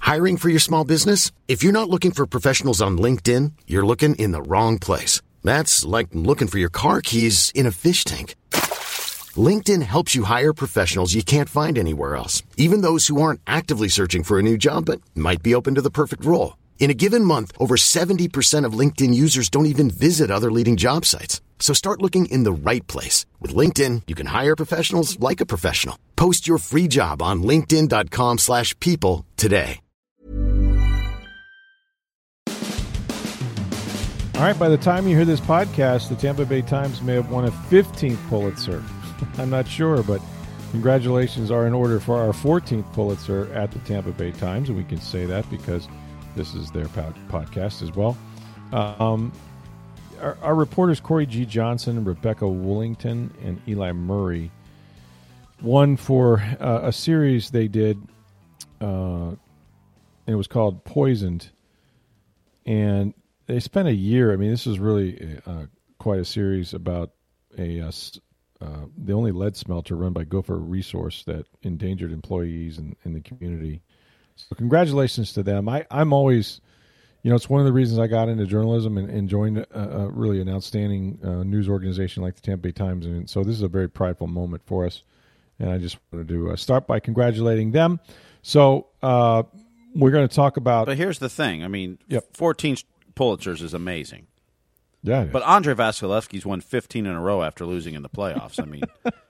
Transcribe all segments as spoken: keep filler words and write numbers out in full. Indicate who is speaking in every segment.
Speaker 1: Hiring for your small business? If you're not looking for professionals on LinkedIn, you're looking in the wrong place. That's like looking for your car keys in a fish tank. LinkedIn helps you hire professionals you can't find anywhere else, even those who aren't actively searching for a new job but might be open to the perfect role. In a given month, over seventy percent of LinkedIn users don't even visit other leading job sites. So start looking in the right place. With LinkedIn, you can hire professionals like a professional. Post your free job on linkedin.com slash people today.
Speaker 2: All right, by the time you hear this podcast, the Tampa Bay Times may have won a fifteenth Pulitzer. I'm not sure, but congratulations are in order for our fourteenth Pulitzer at the Tampa Bay Times, and we can say that because this is their pod- podcast as well. Um, our, our reporters Corey G. Johnson, Rebecca Woolington, and Eli Murray won for uh, a series they did, uh, and it was called Poisoned, and they spent a year. I mean, this is really uh, quite a series about a uh, uh, the only lead smelter run by Gopher Resource that endangered employees in, in the community. So congratulations to them. I, I'm always, you know, it's one of the reasons I got into journalism and, and joined a, a really an outstanding uh, news organization like the Tampa Bay Times. And so this is a very prideful moment for us. And I just wanted to uh, start by congratulating them. So uh, we're going to talk about...
Speaker 3: But here's the thing. I mean,
Speaker 2: yep.
Speaker 3: fourteen Pulitzers is amazing.
Speaker 2: Yeah,
Speaker 3: but Andre Vasilevsky's won fifteen in a row after losing in the playoffs. I mean...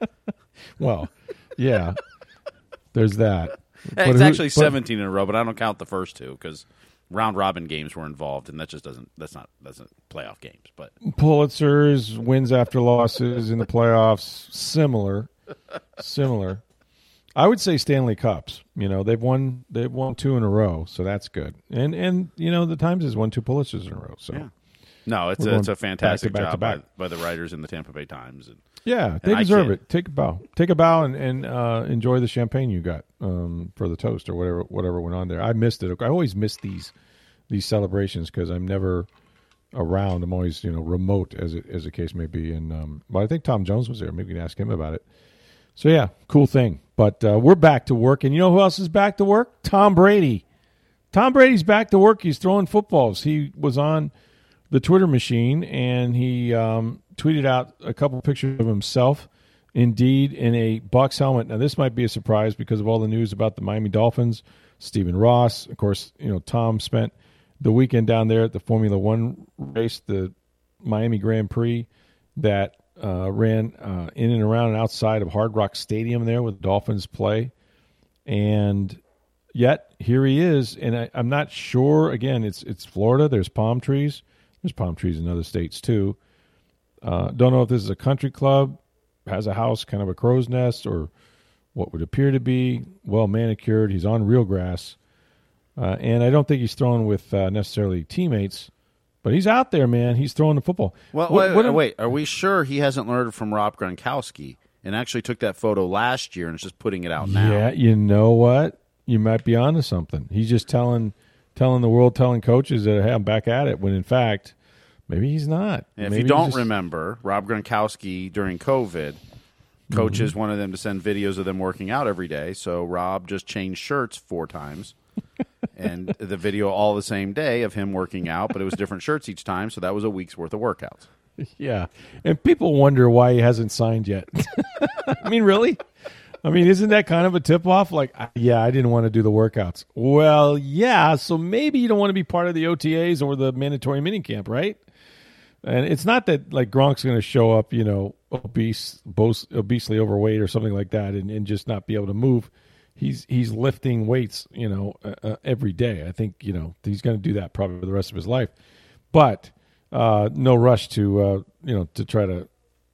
Speaker 2: well, yeah, there's that.
Speaker 3: It's
Speaker 2: who,
Speaker 3: actually
Speaker 2: but,
Speaker 3: seventeen in a row, but I don't count the first two because round robin games were involved, and that just doesn't. That's not. That's not playoff games. But
Speaker 2: Pulitzers, wins after losses in the playoffs, similar, similar. I would say Stanley Cups. You know, they've won. They've won two in a row, so that's good. And and you know, the Times has won two Pulitzers in a row. So
Speaker 3: yeah. no, it's a, it's a fantastic back to back job to back. By, by the writers in the Tampa Bay Times. And,
Speaker 2: yeah, they deserve it. Take a bow. Take a bow and, and uh, enjoy the champagne you got um, for the toast or whatever whatever went on there. I missed it. I always miss these these celebrations because I'm never around. I'm always you know remote as it, as the case may be. And um, but I think Tom Jones was there. Maybe we can ask him about it. So yeah, cool thing. But uh, we're back to work, and you know who else is back to work? Tom Brady. Tom Brady's back to work. He's throwing footballs. He was on the Twitter machine, and he um, tweeted out a couple pictures of himself, indeed, in a Bucs helmet. Now, this might be a surprise because of all the news about the Miami Dolphins, Stephen Ross. Of course, you know, Tom spent the weekend down there at the Formula One race, the Miami Grand Prix, that uh, ran uh, in and around and outside of Hard Rock Stadium there with the Dolphins play. And yet, here he is, and I, I'm not sure. Again, it's it's Florida. There's palm trees. There's palm trees in other states, too. Uh, don't know if this is a country club, has a house, kind of a crow's nest, or what would appear to be well manicured. He's on real grass. Uh, and I don't think he's throwing with uh, necessarily teammates, but he's out there, man. He's throwing the football.
Speaker 3: Well,
Speaker 2: what,
Speaker 3: wait,
Speaker 2: what,
Speaker 3: wait, are we sure he hasn't learned from Rob Gronkowski and actually took that photo last year and is just putting it out now?
Speaker 2: Yeah, you know what? You might be onto something. He's just telling telling the world, telling coaches that, hey, I'm back at it, when in fact, maybe he's not.
Speaker 3: And if
Speaker 2: maybe
Speaker 3: you don't
Speaker 2: just...
Speaker 3: remember, Rob Gronkowski during COVID, coaches mm-hmm. wanted them to send videos of them working out every day, so Rob just changed shirts four times. And the video all the same day of him working out, but it was different shirts each time, so that was a week's worth of workouts.
Speaker 2: Yeah, and people wonder why he hasn't signed yet. I mean, really? I mean, isn't that kind of a tip-off? Like, yeah, I didn't want to do the workouts. Well, yeah, so maybe you don't want to be part of the O T As or the mandatory minicamp, right? And it's not that, like, Gronk's going to show up, you know, obese, obesely overweight or something like that and, and just not be able to move. He's he's lifting weights, you know, uh, uh, every day. I think, you know, he's going to do that probably for the rest of his life. But uh, no rush to, uh, you know, to try to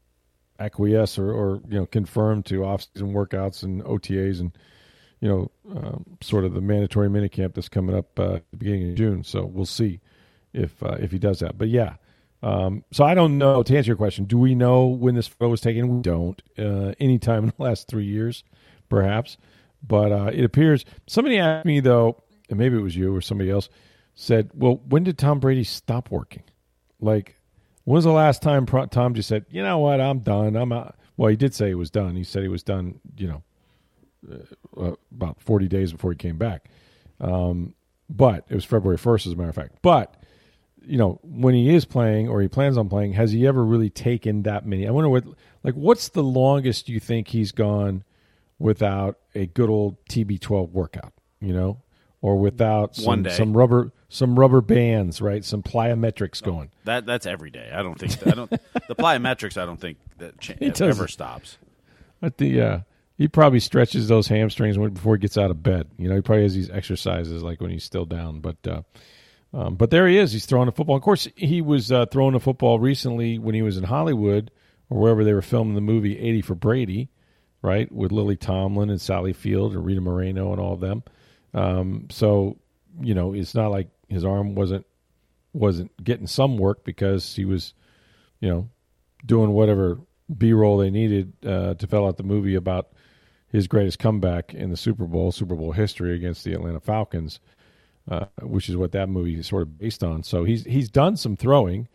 Speaker 2: acquiesce or, or you know, confirm to off-season workouts and O T As and, you know, um, sort of the mandatory minicamp that's coming up uh, at the beginning of June. So we'll see if uh, if he does that. But, yeah. Um, so I don't know. To answer your question, do we know when this photo was taken? We don't. Uh, anytime in the last three years, perhaps. But uh, it appears somebody asked me, though, and maybe it was you or somebody else, said, well, when did Tom Brady stop working? Like, when was the last time Tom just said, you know what, I'm done. I'm out. Well, he did say he was done. He said he was done, you know, uh, about forty days before he came back. Um, but it was February first, as a matter of fact. But, you know, when he is playing or he plans on playing, has he ever really taken that many? I wonder what, like, what's the longest you think he's gone without a good old T B twelve workout, you know, or without some,
Speaker 3: One day.
Speaker 2: some rubber some rubber bands, right? Some plyometrics
Speaker 3: Oh,
Speaker 2: going.
Speaker 3: That that's every day. I don't think I don't the plyometrics. I don't think that cha-
Speaker 2: He
Speaker 3: ever
Speaker 2: doesn't.
Speaker 3: stops.
Speaker 2: But the uh, he probably stretches those hamstrings when, before he gets out of bed. You know, he probably has these exercises like when he's still down. But uh, um, but there he is. He's throwing a football. Of course, he was uh, throwing a football recently when he was in Hollywood or wherever they were filming the movie eighty for Brady, right, with Lily Tomlin and Sally Field and Rita Moreno and all of them. Um, so, you know, it's not like his arm wasn't wasn't getting some work because he was, you know, doing whatever B-roll they needed uh, to fill out the movie about his greatest comeback in the Super Bowl, Super Bowl history against the Atlanta Falcons, uh, which is what that movie is sort of based on. So he's he's done some throwing,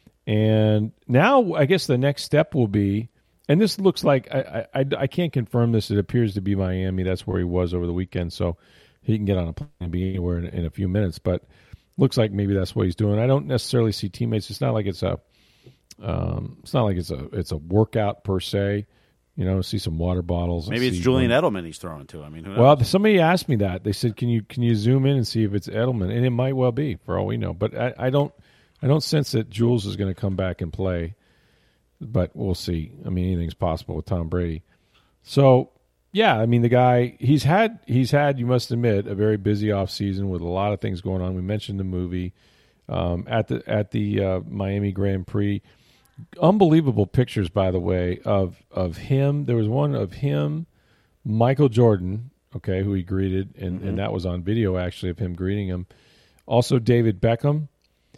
Speaker 2: and now I guess the next step will be, and this looks like I I, I can't confirm this. It appears to be Miami. That's where he was over the weekend, so he can get on a plane and be anywhere in, in a few minutes. But looks like maybe that's what he's doing. I don't necessarily see teammates. It's not like it's a Um, it's not like it's a it's a workout per se, you know. See some water bottles.
Speaker 3: Maybe it's
Speaker 2: see
Speaker 3: Julian
Speaker 2: one.
Speaker 3: Edelman he's throwing to. I mean, who knows?
Speaker 2: Well, somebody asked me that. They said, "Can you can you zoom in and see if it's Edelman?" And it might well be, for all we know. But I, I don't I don't sense that Jules is going to come back and play. But we'll see. I mean, anything's possible with Tom Brady. So yeah, I mean, the guy he's had he's had you must admit a very busy off season with a lot of things going on. We mentioned the movie um, at the at the uh, Miami Grand Prix. Unbelievable pictures, by the way, of of him. There was one of him, Michael Jordan, okay, who he greeted, and, mm-hmm. and that was on video, actually, of him greeting him. Also, David Beckham,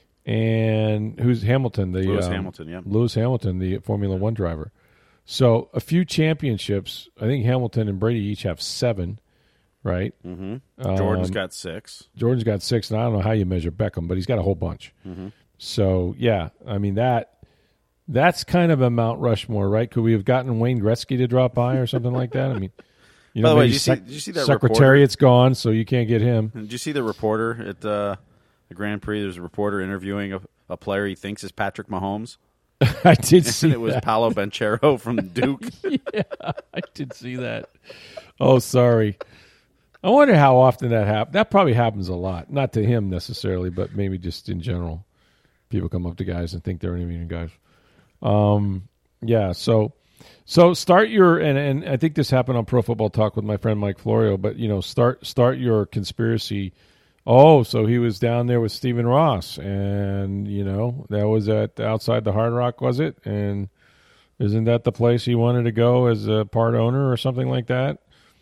Speaker 2: and who's Hamilton? The
Speaker 3: Lewis
Speaker 2: um,
Speaker 3: Hamilton, yeah.
Speaker 2: Lewis Hamilton, the Formula One driver. So a few championships. I think Hamilton and Brady each have seven, right?
Speaker 3: Mm-hmm. Jordan's
Speaker 2: um,
Speaker 3: got six.
Speaker 2: Jordan's got six, and I don't know how you measure Beckham, but he's got a whole bunch.
Speaker 3: Mm-hmm.
Speaker 2: So, yeah, I mean, that... That's kind of a Mount Rushmore, right? Could we have gotten Wayne Gretzky to drop by or something like that? I mean, you know,
Speaker 3: by the way,
Speaker 2: maybe
Speaker 3: did you,
Speaker 2: sec-
Speaker 3: see, did you see that
Speaker 2: Secretariat's
Speaker 3: reporter?
Speaker 2: gone, so you can't get him.
Speaker 3: Did you see the reporter at uh, the Grand Prix? There's a reporter interviewing a, a player he thinks is Patrick Mahomes.
Speaker 2: I did see
Speaker 3: and it was
Speaker 2: that.
Speaker 3: Paolo Banchero from Duke.
Speaker 2: Yeah, I did see that. Oh, sorry. I wonder how often that happens. That probably happens a lot. Not to him necessarily, but maybe just in general. People come up to guys and think they're interviewing guys. Um, yeah, so, so start your, and, and I think this happened on Pro Football Talk with my friend Mike Florio, but, you know, start, start your conspiracy. Oh, so he was down there with Stephen Ross, and, you know, that was at outside the Hard Rock, was it? And isn't that the place he wanted to go as a part owner or something like that?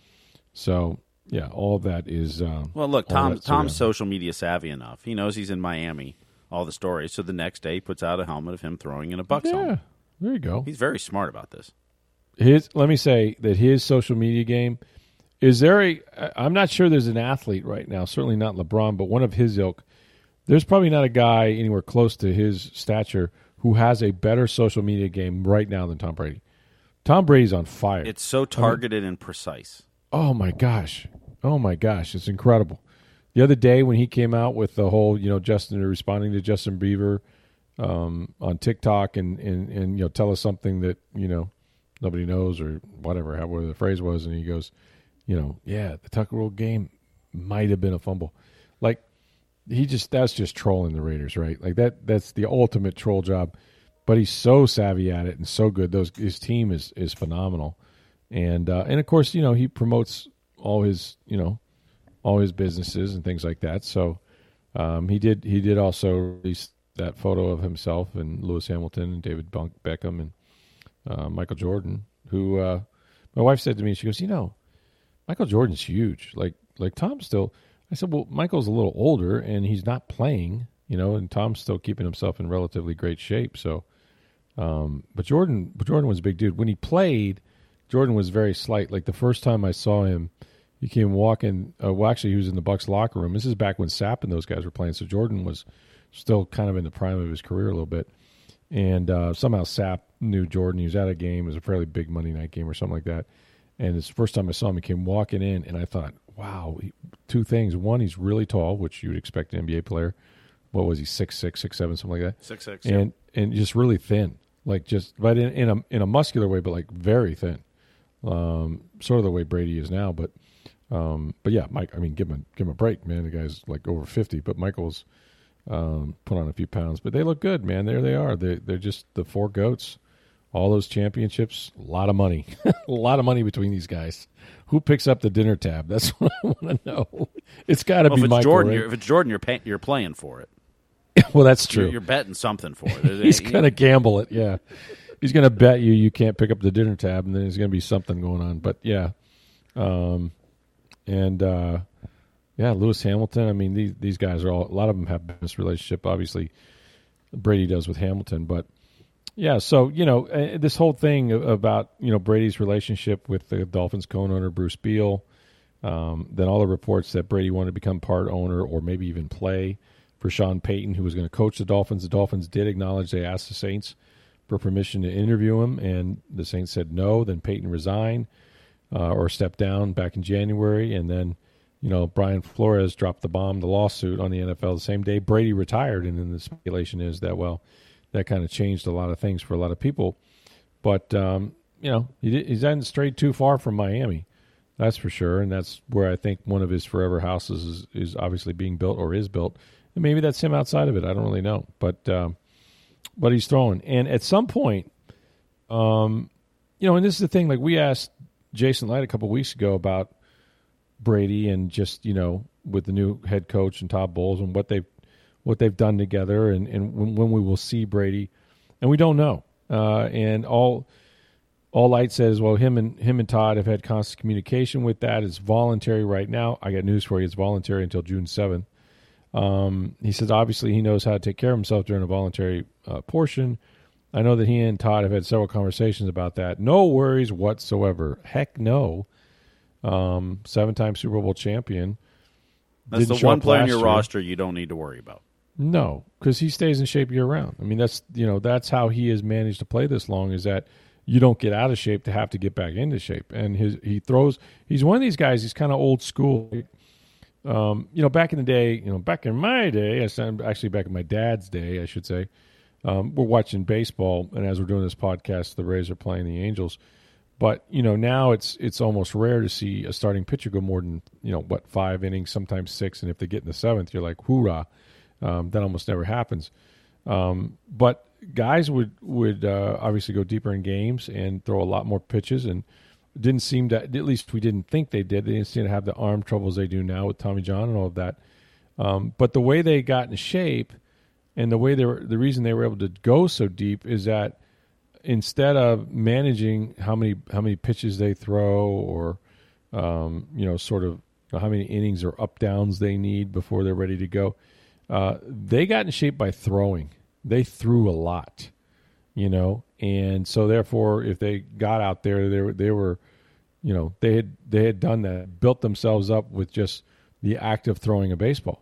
Speaker 2: So, yeah, all of that is, um,
Speaker 3: well, look,
Speaker 2: all
Speaker 3: Tom,
Speaker 2: that
Speaker 3: Tom's
Speaker 2: sort
Speaker 3: social media savvy enough. He knows he's in Miami. All the stories. So the next day he puts out a helmet of him throwing in a Bucs
Speaker 2: yeah,
Speaker 3: helmet.
Speaker 2: there you go.
Speaker 3: He's very smart about this.
Speaker 2: His, let me say that his social media game, is there a, I'm not sure there's an athlete right now, certainly not LeBron, but one of his ilk. There's probably not a guy anywhere close to his stature who has a better social media game right now than Tom Brady. Tom Brady's on fire.
Speaker 3: It's so targeted I mean, and precise.
Speaker 2: Oh, my gosh. Oh, my gosh. It's incredible. The other day when he came out with the whole, you know, Justin responding to Justin Bieber um, on TikTok and, and, and, you know, tell us something that, you know, nobody knows or whatever, however the phrase was. And he goes, you know, yeah, the Tucker Rule game might have been a fumble. Like, he just, that's just trolling the Raiders, right? Like, that that's the ultimate troll job. But he's so savvy at it and so good. Those His team is, is phenomenal. And, uh, and, of course, you know, he promotes all his, you know, all his businesses and things like that. So um, he did he did also release that photo of himself and Lewis Hamilton and David Beckham and uh, Michael Jordan, who uh, my wife said to me, she goes, you know, Michael Jordan's huge. Like like Tom's still. I said, well, Michael's a little older and he's not playing, you know, and Tom's still keeping himself in relatively great shape. So, um, but Jordan, but Jordan was a big dude. When he played, Jordan was very slight. Like the first time I saw him, he came walking. Uh, well, actually, he was in the Bucs locker room. This is back when Sapp and those guys were playing. So Jordan was still kind of in the prime of his career a little bit. And uh, somehow Sapp knew Jordan. He was at a game. It was a fairly big Monday night game or something like that. And it's the first time I saw him, he came walking in, and I thought, wow, he, two things. One, he's really tall, which you would expect an N B A player. What was he, six six, six seven, something like that?
Speaker 3: Six six,
Speaker 2: and
Speaker 3: yeah.
Speaker 2: and just really thin, like just, but in, in a in a muscular way, but like very thin, um, sort of the way Brady is now. But um, but yeah, Mike. I mean, give him a, give him a break, man. The guy's like over fifty, but Michael's um, put on a few pounds. But they look good, man. There they are. They they're just the four goats. All those championships, a lot of money, a lot of money between these guys. Who picks up the dinner tab? That's what I want to know. It's got to
Speaker 3: well,
Speaker 2: be
Speaker 3: if it's
Speaker 2: Michael.
Speaker 3: Jordan,
Speaker 2: right?
Speaker 3: you're, if it's Jordan, you're pay, you're playing for it.
Speaker 2: Well, that's true.
Speaker 3: You're, you're betting something for it.
Speaker 2: He's going to gamble it. Yeah, he's going to bet you you can't pick up the dinner tab, and then there's going to be something going on. But yeah, um, and uh, yeah, Lewis Hamilton. I mean, these these guys are all. A lot of them have business relationship. Obviously, Brady does with Hamilton, but. Yeah, so, you know, uh, this whole thing about, you know, Brady's relationship with the Dolphins co-owner, Bruce Beal, um, then all the reports that Brady wanted to become part owner or maybe even play for Sean Payton, who was going to coach the Dolphins. The Dolphins did acknowledge they asked the Saints for permission to interview him, and the Saints said no. Then Payton resigned uh, or stepped down back in January, and then, you know, Brian Flores dropped the bomb, the lawsuit on the N F L the same day Brady retired, and then the speculation is that, well, that kind of changed a lot of things for a lot of people. But, um, you know, he, he hasn't strayed too far from Miami. That's for sure. And that's where I think one of his forever houses is, is obviously being built or is built. And maybe that's him outside of it. I don't really know. But um, but he's throwing. And at some point, um, you know, and this is the thing, like we asked Jason Light a couple weeks ago about Brady and just, you know, with the new head coach and Todd Bowles and what they've what they've done together, and, and when, when we will see Brady, and we don't know. Uh, and all all Light says, well, him and him and Todd have had constant communication with that. It's voluntary right now. I got news for you. It's voluntary until June seventh. Um, he says, obviously, he knows how to take care of himself during a voluntary uh, portion. I know that he and Todd have had several conversations about that. No worries whatsoever. Heck no. Um, seven-time Super Bowl champion.
Speaker 3: That's the one player in your roster you don't need to worry about.
Speaker 2: No, because he stays in shape year round. I mean, that's you know that's how he has managed to play this long. Is that you don't get out of shape to have to get back into shape. And his he throws. He's one of these guys. He's kind of old school. Um, you know, back in the day, you know, back in my day, actually back in my dad's day, I should say. Um, we're watching baseball, and as we're doing this podcast, the Rays are playing the Angels. But you know, now it's it's almost rare to see a starting pitcher go more than you know what five innings, sometimes six, and if they get in the seventh, you're like, hoorah! Um, that almost never happens. Um, but guys would would uh, obviously go deeper in games and throw a lot more pitches, and didn't seem to, at least we didn't think they did. They didn't seem to have the arm troubles they do now with Tommy John and all of that. Um, but the way they got in shape, and the way they were, the reason they were able to go so deep is that instead of managing how many how many pitches they throw, or um, you know, sort of how many innings or up downs they need before they're ready to go. Uh, they got in shape by throwing. They threw a lot, you know, and so therefore, if they got out there, they were, they were, you know, they had they had done that, built themselves up with just the act of throwing a baseball.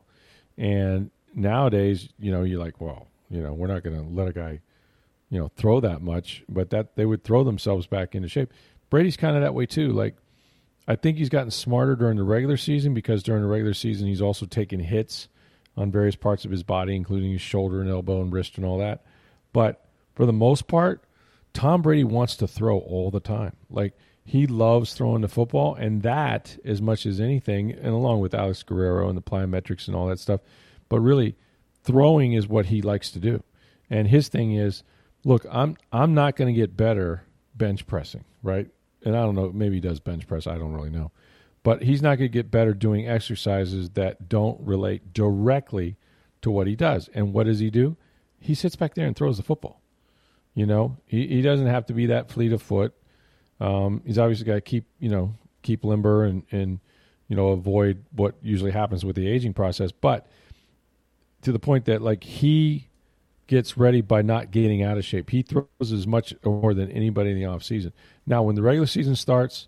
Speaker 2: And nowadays, you know, you're like, well, you know, we're not going to let a guy, you know, throw that much, but that they would throw themselves back into shape. Brady's kind of that way too. Like, I think he's gotten smarter during the regular season because during the regular season, he's also taken hits on various parts of his body, including his shoulder and elbow and wrist and all that. But for the most part, Tom Brady wants to throw all the time. Like, he loves throwing the football, and that, as much as anything, and along with Alex Guerrero and the plyometrics and all that stuff, but really, throwing is what he likes to do. And his thing is, look, I'm I'm not going to get better bench pressing, right? And I don't know, maybe he does bench press, I don't really know. But he's not going to get better doing exercises that don't relate directly to what he does. And what does he do? He sits back there and throws the football. You know, he, he doesn't have to be that fleet of foot. Um, he's obviously got to keep, you know, keep limber and, and, you know, avoid what usually happens with the aging process. But to the point that, like, he gets ready by not getting out of shape. He throws as much or more than anybody in the offseason. Now, when the regular season starts,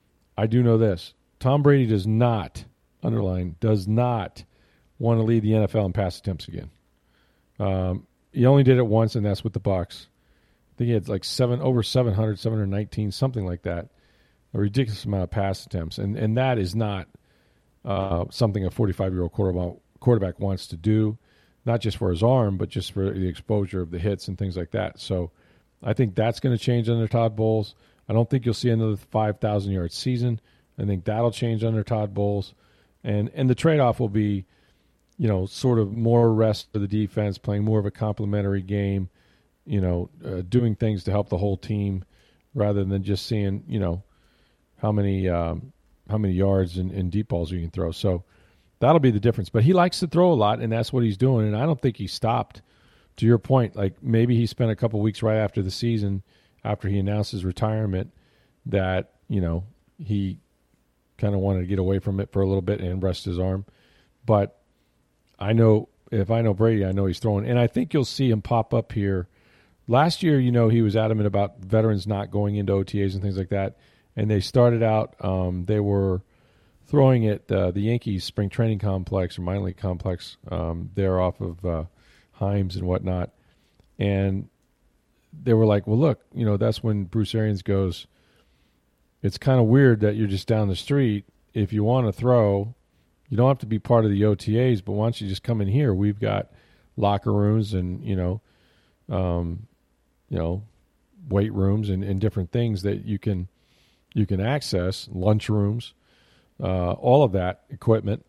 Speaker 2: I do know this. Tom Brady does not, underline, does not want to lead the N F L in pass attempts again. Um, he only did it once, and that's with the Bucs. I think he had like seven over seven hundred, seven hundred nineteen, something like that. A ridiculous amount of pass attempts. And and that is not uh, something a forty-five-year-old quarterback, quarterback wants to do, not just for his arm, but just for the exposure of the hits and things like that. So I think that's going to change under Todd Bowles. I don't think you'll see another five thousand yard season. I think that'll change under Todd Bowles. And and the trade-off will be, you know, sort of more rest for the defense, playing more of a complementary game, you know, uh, doing things to help the whole team rather than just seeing, you know, how many um, how many yards and, and deep balls you can throw. So that'll be the difference. But he likes to throw a lot, and that's what he's doing. And I don't think he stopped. To your point, like maybe he spent a couple weeks right after the season, after he announced his retirement, that, you know, he kind of wanted to get away from it for a little bit and rest his arm. But I know, if I know Brady, I know he's throwing. And I think you'll see him pop up here. Last year, you know, he was adamant about veterans not going into O T As and things like that. And they started out, um, they were throwing at uh, the Yankees spring training complex or minor league complex um, there off of uh, Himes and whatnot. And they were like, well, look, you know, that's when Bruce Arians goes, it's kind of weird that you're just down the street. If you want to throw, you don't have to be part of the O T As, but why don't you just come in here? We've got locker rooms and, you know, um, you know, weight rooms and, and different things that you can you can access, lunch rooms, uh, all of that equipment.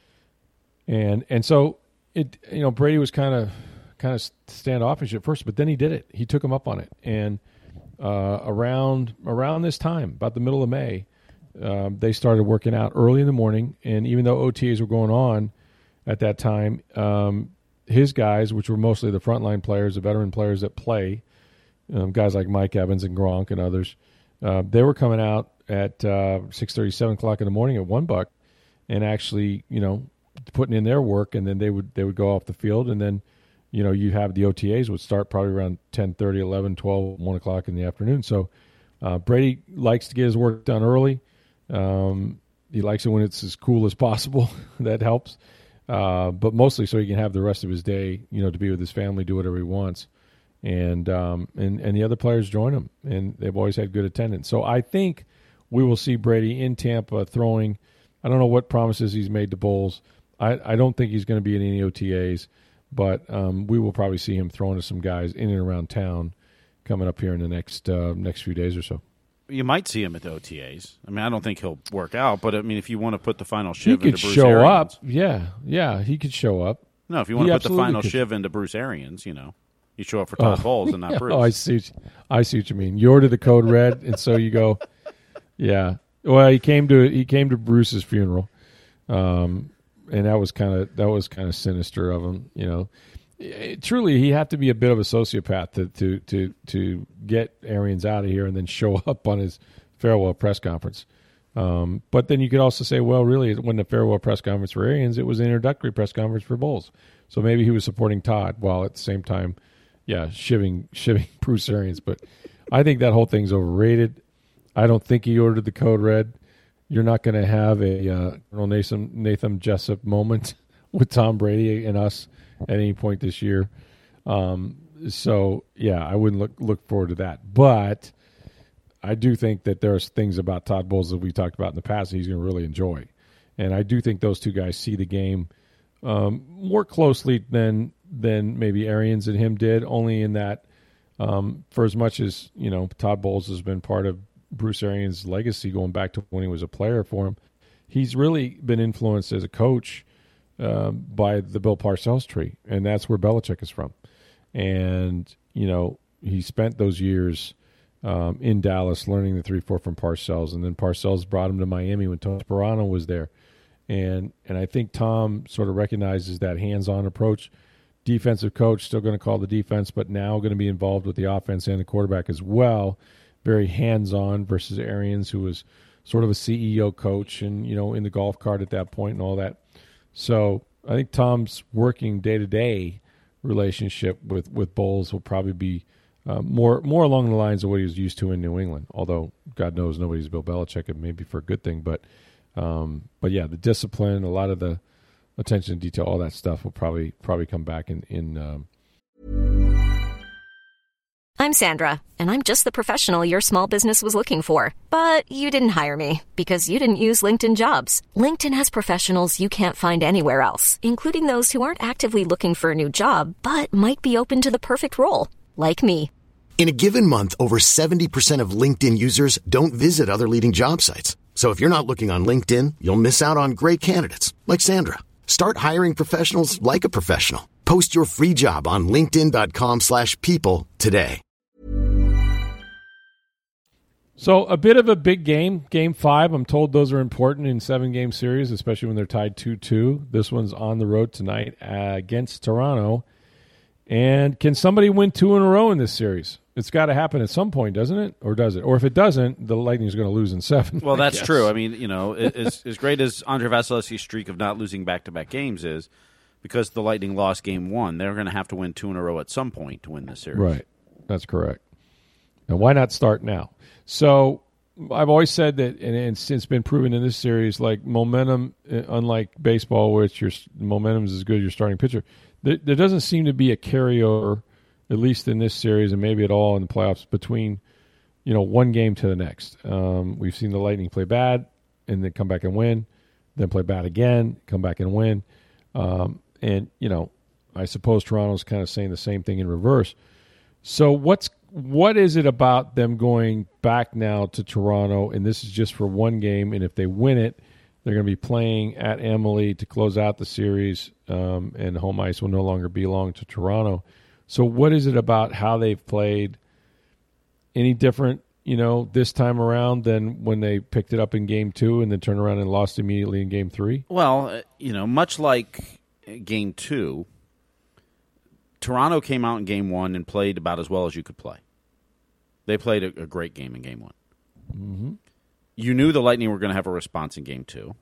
Speaker 2: And and so it, you know, Brady was kind of kind of standoffish at first, but then he did it. He took him up on it. And uh, around around this time, about the middle of May, um, they started working out early in the morning. And even though O T As were going on at that time, um, his guys, which were mostly the frontline players, the veteran players that play, um, guys like Mike Evans and Gronk and others, uh, they were coming out at uh, six thirty, seven o'clock in the morning at one buck and actually, you know, putting in their work, and then they would they would go off the field, and then, you know, you have the O T As would start probably around ten thirty, eleven, twelve, one o'clock in the afternoon. So uh, Brady likes to get his work done early. Um, he likes it when it's as cool as possible. That helps. Uh, but mostly so he can have the rest of his day, you know, to be with his family, do whatever he wants. And, um, and, and the other players join him, and they've always had good attendance. So I think we will see Brady in Tampa throwing. I don't know what promises he's made to Bowles. I, I don't think he's going to be in any O T As, but um, we will probably see him throwing to some guys in and around town coming up here in the next uh, next few days or so.
Speaker 3: You might see him at the O T As. I mean, I don't think he'll work out, but I mean, if you want to put the final shiv
Speaker 2: he
Speaker 3: into
Speaker 2: could
Speaker 3: Bruce
Speaker 2: show
Speaker 3: Arians,
Speaker 2: up. Yeah, yeah, he could show up.
Speaker 3: No, if you want
Speaker 2: He
Speaker 3: to put the final
Speaker 2: could.
Speaker 3: shiv into Bruce Arians, you know, you show up for Todd
Speaker 2: Oh,
Speaker 3: Bowles and not
Speaker 2: yeah.
Speaker 3: Bruce.
Speaker 2: Oh, I see. What you, I see what you mean. You order the code red, and so you go. Yeah. Well, he came to he came to Bruce's funeral, um, and that was kind of that was kind of sinister of him. You know, it, truly, he had to be a bit of a sociopath to to to to get Arians out of here and then show up on his farewell press conference. Um, but then you could also say, well, really, it wasn't a farewell press conference for Arians. It was an introductory press conference for Bowles. So maybe he was supporting Todd while at the same time, yeah, shivving, shivving Bruce Arians. But I think that whole thing's overrated. I don't think he ordered the code red. You're not going to have a uh, Colonel Nathan, Nathan Jessup moment with Tom Brady and us at any point this year. Um, so, yeah, I wouldn't look look forward to that. But I do think that there's things about Todd Bowles that we talked about in the past that he's going to really enjoy. And I do think those two guys see the game um, more closely than than maybe Arians and him did, only in that um, for as much as, you know, Todd Bowles has been part of Bruce Arians' legacy going back to when he was a player for him, he's really been influenced as a coach uh, by the Bill Parcells tree, and that's where Belichick is from. And, you know, he spent those years Um, in Dallas, learning the three four from Parcells, and then Parcells brought him to Miami when Tony Sparano was there, and and I think Tom sort of recognizes that hands-on approach. Defensive coach, still going to call the defense, but now going to be involved with the offense and the quarterback as well. Very hands-on versus Arians, who was sort of a C E O coach and, you know, in the golf cart at that point and all that. So I think Tom's working day-to-day relationship with with Bowles will probably be Uh, more more along the lines of what he was used to in New England, although God knows nobody's Bill Belichick, and maybe for a good thing. But, um, but yeah, the discipline, a lot of the attention to detail, all that stuff will probably probably come back in. in um...
Speaker 4: I'm I'm Sandra, and I'm just the professional your small business was looking for. But you didn't hire me because you didn't use LinkedIn Jobs. LinkedIn has professionals you can't find anywhere else, including those who aren't actively looking for a new job, but might be open to the perfect role, like me.
Speaker 1: In a given month, over seventy percent of LinkedIn users don't visit other leading job sites. So if you're not looking on LinkedIn, you'll miss out on great candidates like Sandra. Start hiring professionals like a professional. Post your free job on linkedin.com slash people today.
Speaker 2: So a bit of a big game, game five. I'm told those are important in seven-game series, especially when they're tied two two. This one's on the road tonight uh, against Toronto. And can somebody win two in a row in this series? It's got to happen at some point, doesn't it? Or does it? Or if it doesn't, the Lightning's going to lose in seven.
Speaker 3: Well,
Speaker 2: I
Speaker 3: that's
Speaker 2: guess.
Speaker 3: true. I mean, you know, as, as great as Andre Vasilevsky's streak of not losing back-to-back games is, because the Lightning lost game one, they're going to have to win two in a row at some point to win this series.
Speaker 2: Right. That's correct. Now, why not start now? So I've always said that, and it's been proven in this series, like momentum, unlike baseball, which your momentum is as good as your starting pitcher, there, there doesn't seem to be a carryover, at least in this series and maybe at all in the playoffs, between, you know, one game to the next. Um, we've seen the Lightning play bad and then come back and win, then play bad again, come back and win. Um, and, you know, I suppose Toronto's kind of saying the same thing in reverse. So what's what is it about them going back now to Toronto, and this is just for one game, and if they win it, they're going to be playing at Amalie to close out the series, um, and home ice will no longer belong to Toronto. So what is it about how they've played any different, you know, this time around than when they picked it up in game two and then turned around and lost immediately in game three?
Speaker 3: Well, you know, much like game two, Toronto came out in game one and played about as well as you could play. They played a, a great game in game one.
Speaker 2: Mm-hmm.
Speaker 3: You knew the Lightning were going to have a response in game two.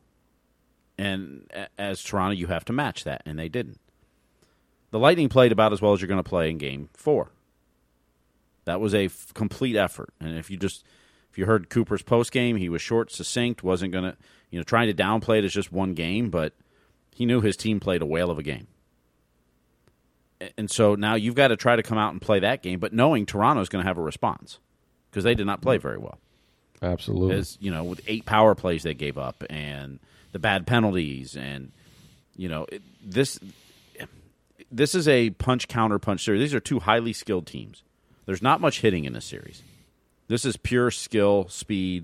Speaker 3: And as Toronto, you have to match that, and they didn't. The Lightning played about as well as you're going to play in game four. That was a f- complete effort. And if you just if you heard Cooper's postgame, he was short, succinct, wasn't going to, you know, trying to downplay it as just one game, but he knew his team played a whale of a game. And so now you've got to try to come out and play that game, but knowing Toronto's going to have a response because they did not play very well.
Speaker 2: Absolutely.
Speaker 3: As, you know, with eight power plays they gave up and the bad penalties and, you know, it, this this is a punch-counter-punch series. These are two highly skilled teams. There's not much hitting in this series. This is pure skill, speed,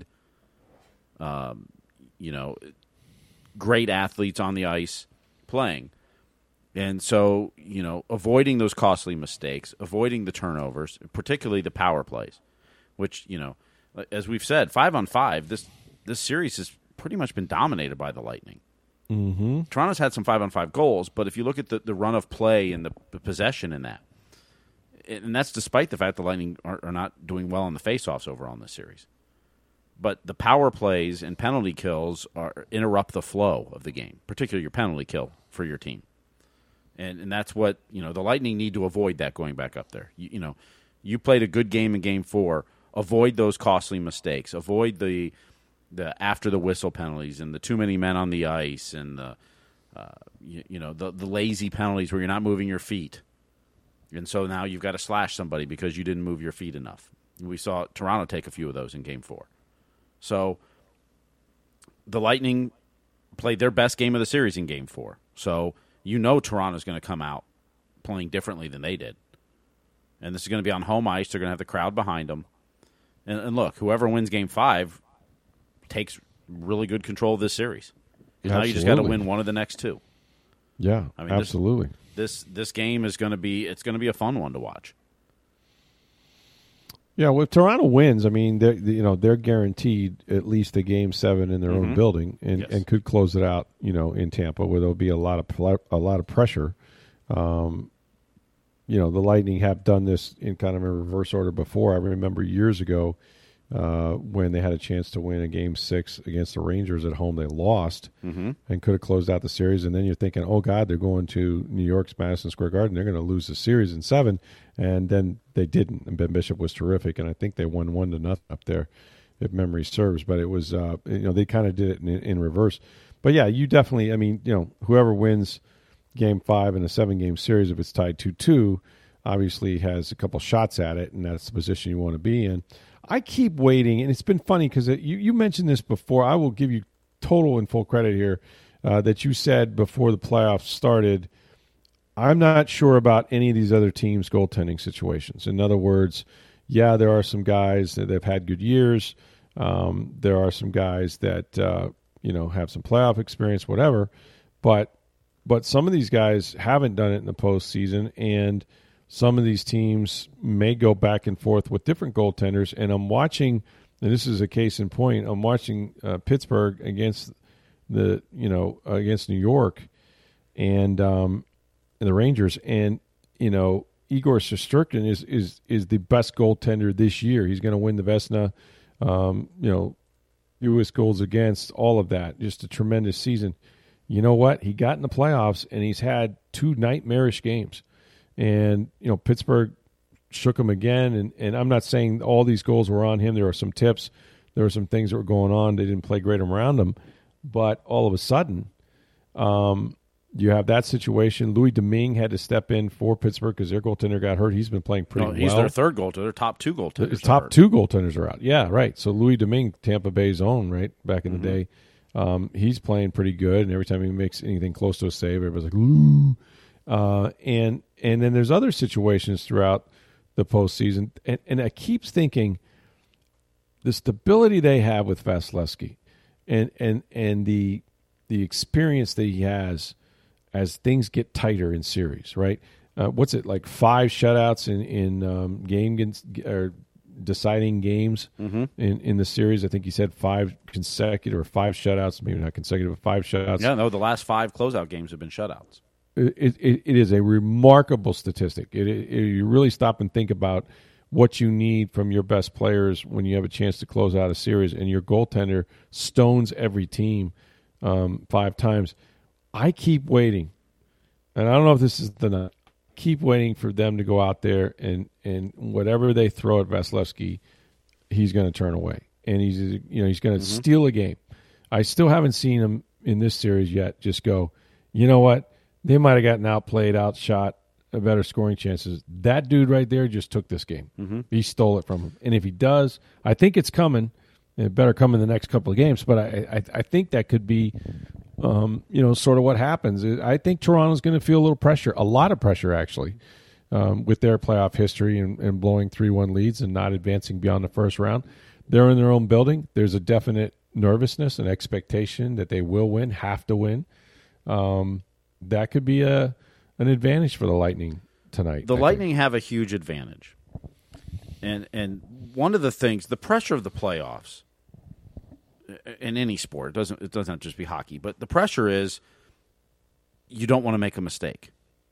Speaker 3: um, you know, great athletes on the ice playing. And so, you know, avoiding those costly mistakes, avoiding the turnovers, particularly the power plays, which, you know, as we've said, five on five, this this series has pretty much been dominated by the Lightning.
Speaker 2: Mm-hmm.
Speaker 3: Toronto's had some five on five goals, but if you look at the, the run of play and the, the possession in that, and that's despite the fact the Lightning are, are not doing well in the faceoffs overall in this series. But the power plays and penalty kills are interrupt the flow of the game, particularly your penalty kill for your team. And and that's what, you know, the Lightning need to avoid that going back up there. You, you know, you played a good game in game four. Avoid those costly mistakes. Avoid the the after the whistle penalties and the too many men on the ice and the uh, you, you know the the lazy penalties where you're not moving your feet. And so now you've got to slash somebody because you didn't move your feet enough. We saw Toronto take a few of those in game four. So the Lightning played their best game of the series in game four. So you know Toronto's going to come out playing differently than they did. And this is going to be on home ice. They're going to have the crowd behind them. And, and look, whoever wins game five takes really good control of this series. Because now you just got to win one of the next two.
Speaker 2: Yeah, I mean, absolutely.
Speaker 3: This, this this game is going to be it's going to be a fun one to watch.
Speaker 2: Yeah, well, if Toronto wins, I mean, they're, you know, they're guaranteed at least a game seven in their
Speaker 3: mm-hmm.
Speaker 2: own building, and,
Speaker 3: yes.
Speaker 2: and could close it out, you know, in Tampa, where there'll be a lot of a lot of pressure. Um, you know, the Lightning have done this in kind of a reverse order before. I remember years ago uh, when they had a chance to win a game six against the Rangers at home, they lost
Speaker 3: mm-hmm.
Speaker 2: and could have closed out the series. And then you're thinking, oh God, they're going to New York's Madison Square Garden, they're going to lose the series in seven. And then they didn't, and Ben Bishop was terrific, and I think they won one to nothing up there, if memory serves. But it was, uh, you know, they kind of did it in, in reverse. But yeah, you definitely, I mean, you know, whoever wins Game Five in a seven-game series, if it's tied two two, obviously has a couple shots at it, and that's the position you want to be in. I keep waiting, and it's been funny because you, you mentioned this before. I will give you total and full credit here uh, that you said before the playoffs started, I'm not sure about any of these other teams' goaltending situations. In other words, yeah, there are some guys that have had good years. Um, there are some guys that uh, you know have some playoff experience, whatever. But but some of these guys haven't done it in the postseason, and some of these teams may go back and forth with different goaltenders. And I'm watching, and this is a case in point. I'm watching uh, Pittsburgh against the you know against New York, and um, and the Rangers, and you know Igor Shesterkin is is is the best goaltender this year. He's going to win the Vezina. Um, you know, U S goals against, all of that. Just a tremendous season. You know what? He got in the playoffs, and he's had two nightmarish games. And, you know, Pittsburgh shook him again. And, and I'm not saying all these goals were on him. There were some tips. There were some things that were going on. They didn't play great around him. But all of a sudden, um, you have that situation. Louis Domingue had to step in for Pittsburgh because their goaltender got hurt. He's been playing pretty
Speaker 3: no,
Speaker 2: well.
Speaker 3: He's their third goaltender. Their top two goaltenders.
Speaker 2: The top two goaltenders are out. Yeah, right. So Louis Domingue, Tampa Bay's own, right, back in
Speaker 3: mm-hmm.
Speaker 2: the day, um, he's playing pretty good. And every time he makes anything close to a save, everybody's like, ooh. Uh, and and then there's other situations throughout the postseason. And, and I keep thinking the stability they have with Vasilevsky and, and, and the the experience that he has as things get tighter in series, right? Uh, what's it, like five shutouts in, in um, game or deciding games
Speaker 3: mm-hmm.
Speaker 2: in, in the series? I think he said five consecutive or five shutouts, maybe not consecutive, but five shutouts.
Speaker 3: Yeah, no, the last five closeout games have been shutouts.
Speaker 2: It, it, it is a remarkable statistic. It, it, you really stop and think about what you need from your best players when you have a chance to close out a series, and your goaltender stones every team um, five times. I keep waiting, and I don't know if this is the nut. Keep waiting for them to go out there and, and whatever they throw at Vasilevsky, he's going to turn away, and he's you know he's going to mm-hmm. steal a game. I still haven't seen him in this series yet. Just go, you know what? They might have gotten outplayed, outshot, a better scoring chances. That dude right there just took this game.
Speaker 3: Mm-hmm.
Speaker 2: He stole it from him, and if he does, I think it's coming. It better come in the next couple of games, but I I, I think that could be. Um, you know, sort of what happens. I think Toronto's going to feel a little pressure, a lot of pressure actually, um, with their playoff history and, and blowing three one leads and not advancing beyond the first round. They're in their own building. There's a definite nervousness and expectation that they will win, have to win. Um, that could be a an advantage for the Lightning tonight.
Speaker 3: The
Speaker 2: I
Speaker 3: Lightning
Speaker 2: think.
Speaker 3: have a huge advantage. And and one of the things, the pressure of the playoffs, in any sport, it doesn't it doesn't just be hockey, but the pressure is you don't want to make a mistake.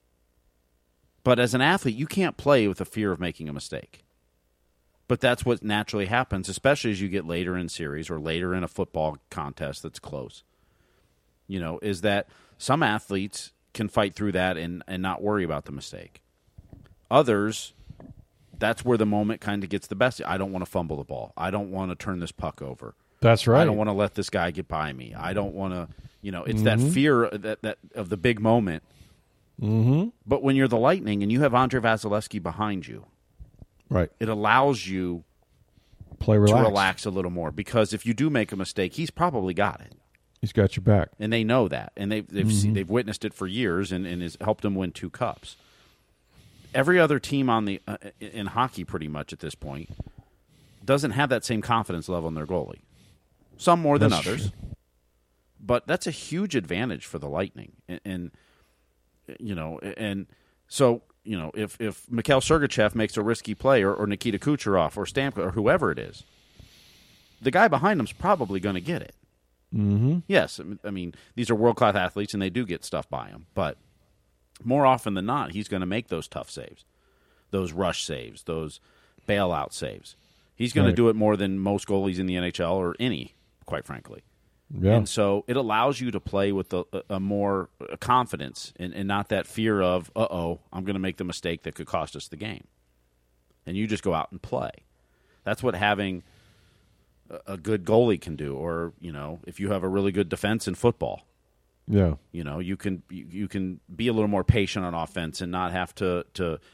Speaker 3: But as an athlete, you can't play with the fear of making a mistake. But that's what naturally happens, especially as you get later in series or later in a football contest that's close. You know, is that some athletes can fight through that and, and not worry about the mistake. Others, that's where the moment kind of gets the best. I don't want to fumble the ball. I don't want to turn this puck over.
Speaker 2: That's right.
Speaker 3: I don't want to let this guy get by me. I don't want to, you know, it's
Speaker 2: mm-hmm.
Speaker 3: that fear that, that of the big moment.
Speaker 2: Mm-hmm.
Speaker 3: But when you're the Lightning and you have Andre Vasilevsky behind you,
Speaker 2: right,
Speaker 3: it allows you
Speaker 2: Play relax.
Speaker 3: to relax a little more. Because if you do make a mistake, he's probably got it.
Speaker 2: He's got your back.
Speaker 3: And they know that. And they've, they've,
Speaker 2: mm-hmm.
Speaker 3: seen, they've witnessed it for years and, and has helped them win two cups. Every other team on the uh, in hockey pretty much at this point doesn't have that same confidence level in their goalie. Some more than
Speaker 2: that's
Speaker 3: others,
Speaker 2: true.
Speaker 3: But that's a huge advantage for the Lightning, and, and you know, and so you know, if if Mikhail Sergachev makes a risky play, or, or Nikita Kucherov, or Stamkos, or whoever it is, the guy behind him's probably going to get it.
Speaker 2: Mm-hmm.
Speaker 3: Yes, I mean these are world class athletes, and they do get stuff by them, but more often than not, he's going to make those tough saves, those rush saves, those bailout saves. He's going right. to do it more than most goalies in the N H L or any. Quite frankly.
Speaker 2: Yeah.
Speaker 3: And so it allows you to play with a, a more a confidence and, and not that fear of, uh-oh, I'm going to make the mistake that could cost us the game. And you just go out and play. That's what having a, a good goalie can do. Or, you know, if you have a really good defense in football,
Speaker 2: yeah,
Speaker 3: you know, you can you, you can be a little more patient on offense and not have to, to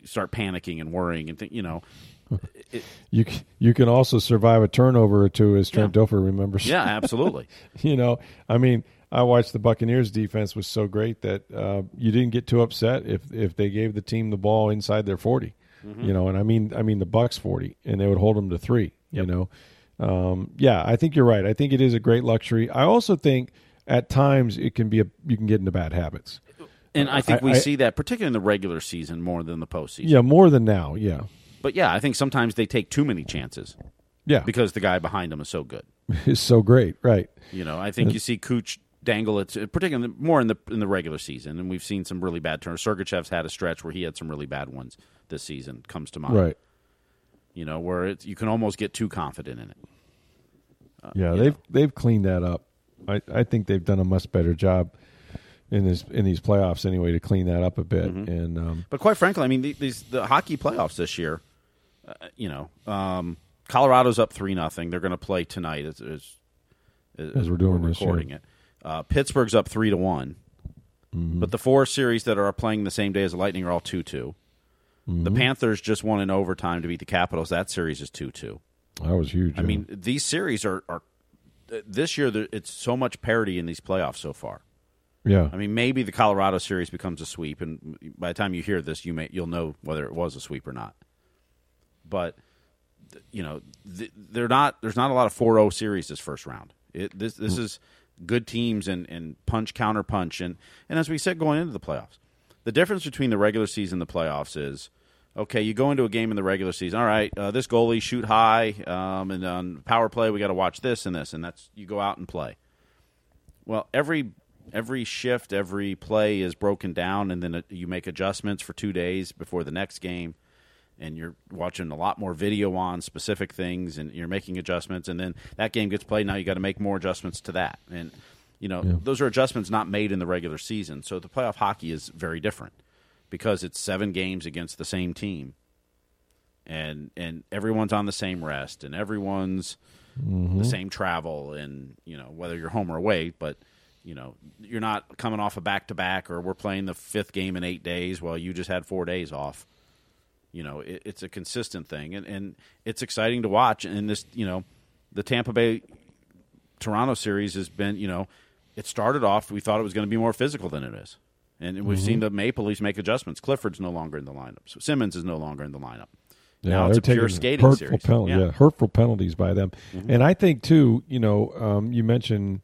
Speaker 3: start panicking and worrying and think, you know. It,
Speaker 2: you you can also survive a turnover or two, as Trent
Speaker 3: yeah.
Speaker 2: Dilfer remembers.
Speaker 3: Yeah, absolutely.
Speaker 2: you know, I mean, I watched the Buccaneers defense was so great that uh, you didn't get too upset if if they gave the team the ball inside their forty. Mm-hmm. You know, and I mean I mean the Bucs forty, and they would hold them to three. Yep. You know, um, yeah, I think you're right. I think it is a great luxury. I also think at times it can be a you can get into bad habits.
Speaker 3: And I think
Speaker 2: I,
Speaker 3: we
Speaker 2: I,
Speaker 3: see that particularly in the regular season more than the postseason.
Speaker 2: Yeah, more than now. Yeah.
Speaker 3: But, yeah, I think sometimes they take too many chances.
Speaker 2: Yeah.
Speaker 3: Because the guy behind them is so good.
Speaker 2: It's so great, right.
Speaker 3: You know, I think you see Cooch dangle it, particularly more in the in the regular season, and we've seen some really bad turns. Sergachev's had a stretch where he had some really bad ones this season, comes to mind.
Speaker 2: Right.
Speaker 3: You know, where it's, you can almost get too confident in it. Uh,
Speaker 2: yeah, they've
Speaker 3: know.
Speaker 2: they've cleaned that up. I, I think they've done a much better job in this in these playoffs anyway to clean that up a bit.
Speaker 3: Mm-hmm.
Speaker 2: And um,
Speaker 3: but quite frankly, I mean, these the hockey playoffs this year. Uh, you know, um, Colorado's up three nothing. They're going to play tonight as, as, as,
Speaker 2: as we're doing
Speaker 3: we're
Speaker 2: this
Speaker 3: recording
Speaker 2: year.
Speaker 3: it. Uh, Pittsburgh's up three to one. Mm-hmm. But the four series that are playing the same day as the Lightning are all two two. Mm-hmm. The Panthers just won in overtime to beat the Capitals. That series is two two.
Speaker 2: That was huge.
Speaker 3: I
Speaker 2: yeah.
Speaker 3: mean, these series are, are this year. It's so much parity in these playoffs so far.
Speaker 2: Yeah.
Speaker 3: I mean, maybe the Colorado series becomes a sweep, and by the time you hear this, you may you'll know whether it was a sweep or not. But you know, they're not. There's not a lot of four oh series this first round. It, this this mm. is good teams and, and punch counter punch, and, and as we said going into the playoffs, the difference between the regular season and the playoffs is, okay, you go into a game in the regular season. All right, uh, this goalie shoot high, um, and on power play we got to watch this and this, and that's you go out and play. Well, every every shift, every play is broken down, and then it, you make adjustments for two days before the next game. And you're watching a lot more video on specific things, and you're making adjustments, and then that game gets played. Now you got to make more adjustments to that, and you know yeah. those are adjustments not made in the regular season. So the playoff hockey is very different because it's seven games against the same team, and and everyone's on the same rest, and everyone's mm-hmm. the same travel, and you know whether you're home or away, but you know you're not coming off a back to back, or we're playing the fifth game in eight days while you just had four days off. You know, it, it's a consistent thing, and, and it's exciting to watch. And this, you know, the Tampa Bay Toronto series has been, you know, it started off, we thought it was going to be more physical than it is. And we've mm-hmm. seen the Maple Leafs make adjustments. Clifford's no longer in the lineup. So Simmons is no longer in the lineup.
Speaker 2: Yeah,
Speaker 3: now it's a pure skating
Speaker 2: hurtful
Speaker 3: series.
Speaker 2: Pen-
Speaker 3: yeah.
Speaker 2: yeah, hurtful penalties by them. Mm-hmm. And I think, too, you know, um, you mentioned,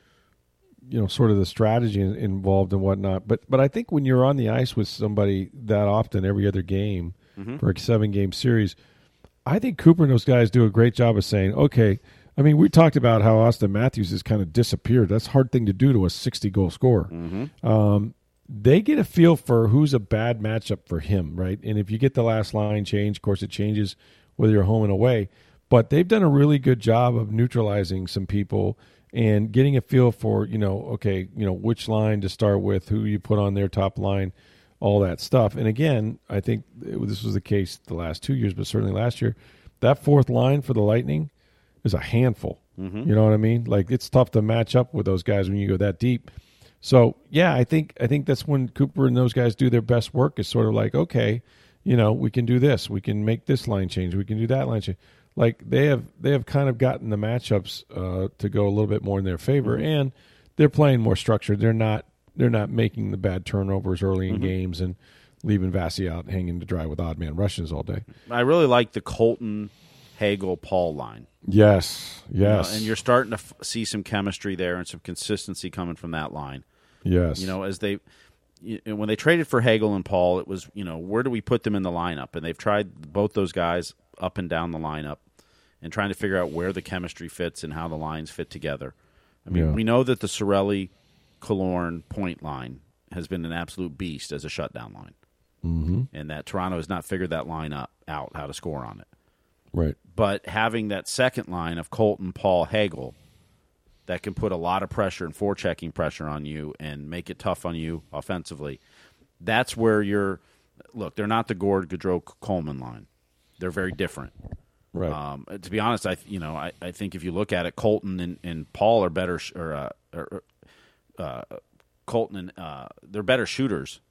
Speaker 2: you know, sort of the strategy involved and whatnot. But, but I think when you're on the ice with somebody that often every other game, Mm-hmm. for a seven-game series, I think Cooper and those guys do a great job of saying, okay, I mean, we talked about how Austin Matthews has kind of disappeared. That's a hard thing to do to a sixty-goal scorer. Mm-hmm. Um, they get a feel for who's a bad matchup for him, right? And if you get the last line change, of course it changes whether you're home and away. But they've done a really good job of neutralizing some people and getting a feel for, you know, okay, you know, which line to start with, who you put on their top line, all that stuff. And again, I think it, this was the case the last two years, but certainly last year, that fourth line for the Lightning is a handful. Mm-hmm. You know what I mean? Like, it's tough to match up with those guys when you go that deep. So, yeah, I think I think that's when Cooper and those guys do their best work, is sort of like, okay, you know, we can do this. We can make this line change. We can do that line change. Like, they have they have kind of gotten the matchups uh, to go a little bit more in their favor, mm-hmm. and they're playing more structured. They're not They're not making the bad turnovers early in mm-hmm. games and leaving Vasi out hanging to dry with odd man rushes all day.
Speaker 3: I really like the Colton, Hagel, Paul line.
Speaker 2: Yes, yes.
Speaker 3: You know, and you're starting to f- see some chemistry there and some consistency coming from that line.
Speaker 2: Yes.
Speaker 3: You know, as they you know, when they traded for Hagel and Paul, it was, you know, where do we put them in the lineup? And they've tried both those guys up and down the lineup and trying to figure out where the chemistry fits and how the lines fit together. I mean, yeah. we know that the Cirelli Killorn point line has been an absolute beast as a shutdown line, mm-hmm. and that Toronto has not figured that line up, out how to score on it.
Speaker 2: Right.
Speaker 3: But having that second line of Colton, Paul, Hagel, that can put a lot of pressure and forechecking pressure on you and make it tough on you offensively, that's where you're. Look, they're not the Gord, Gaudreau, Coleman line. They're very different.
Speaker 2: Right.
Speaker 3: Um, to be honest, I you know I, I think if you look at it, Colton and, and Paul are better, or, uh, or Uh, Colton and uh, they're better shooters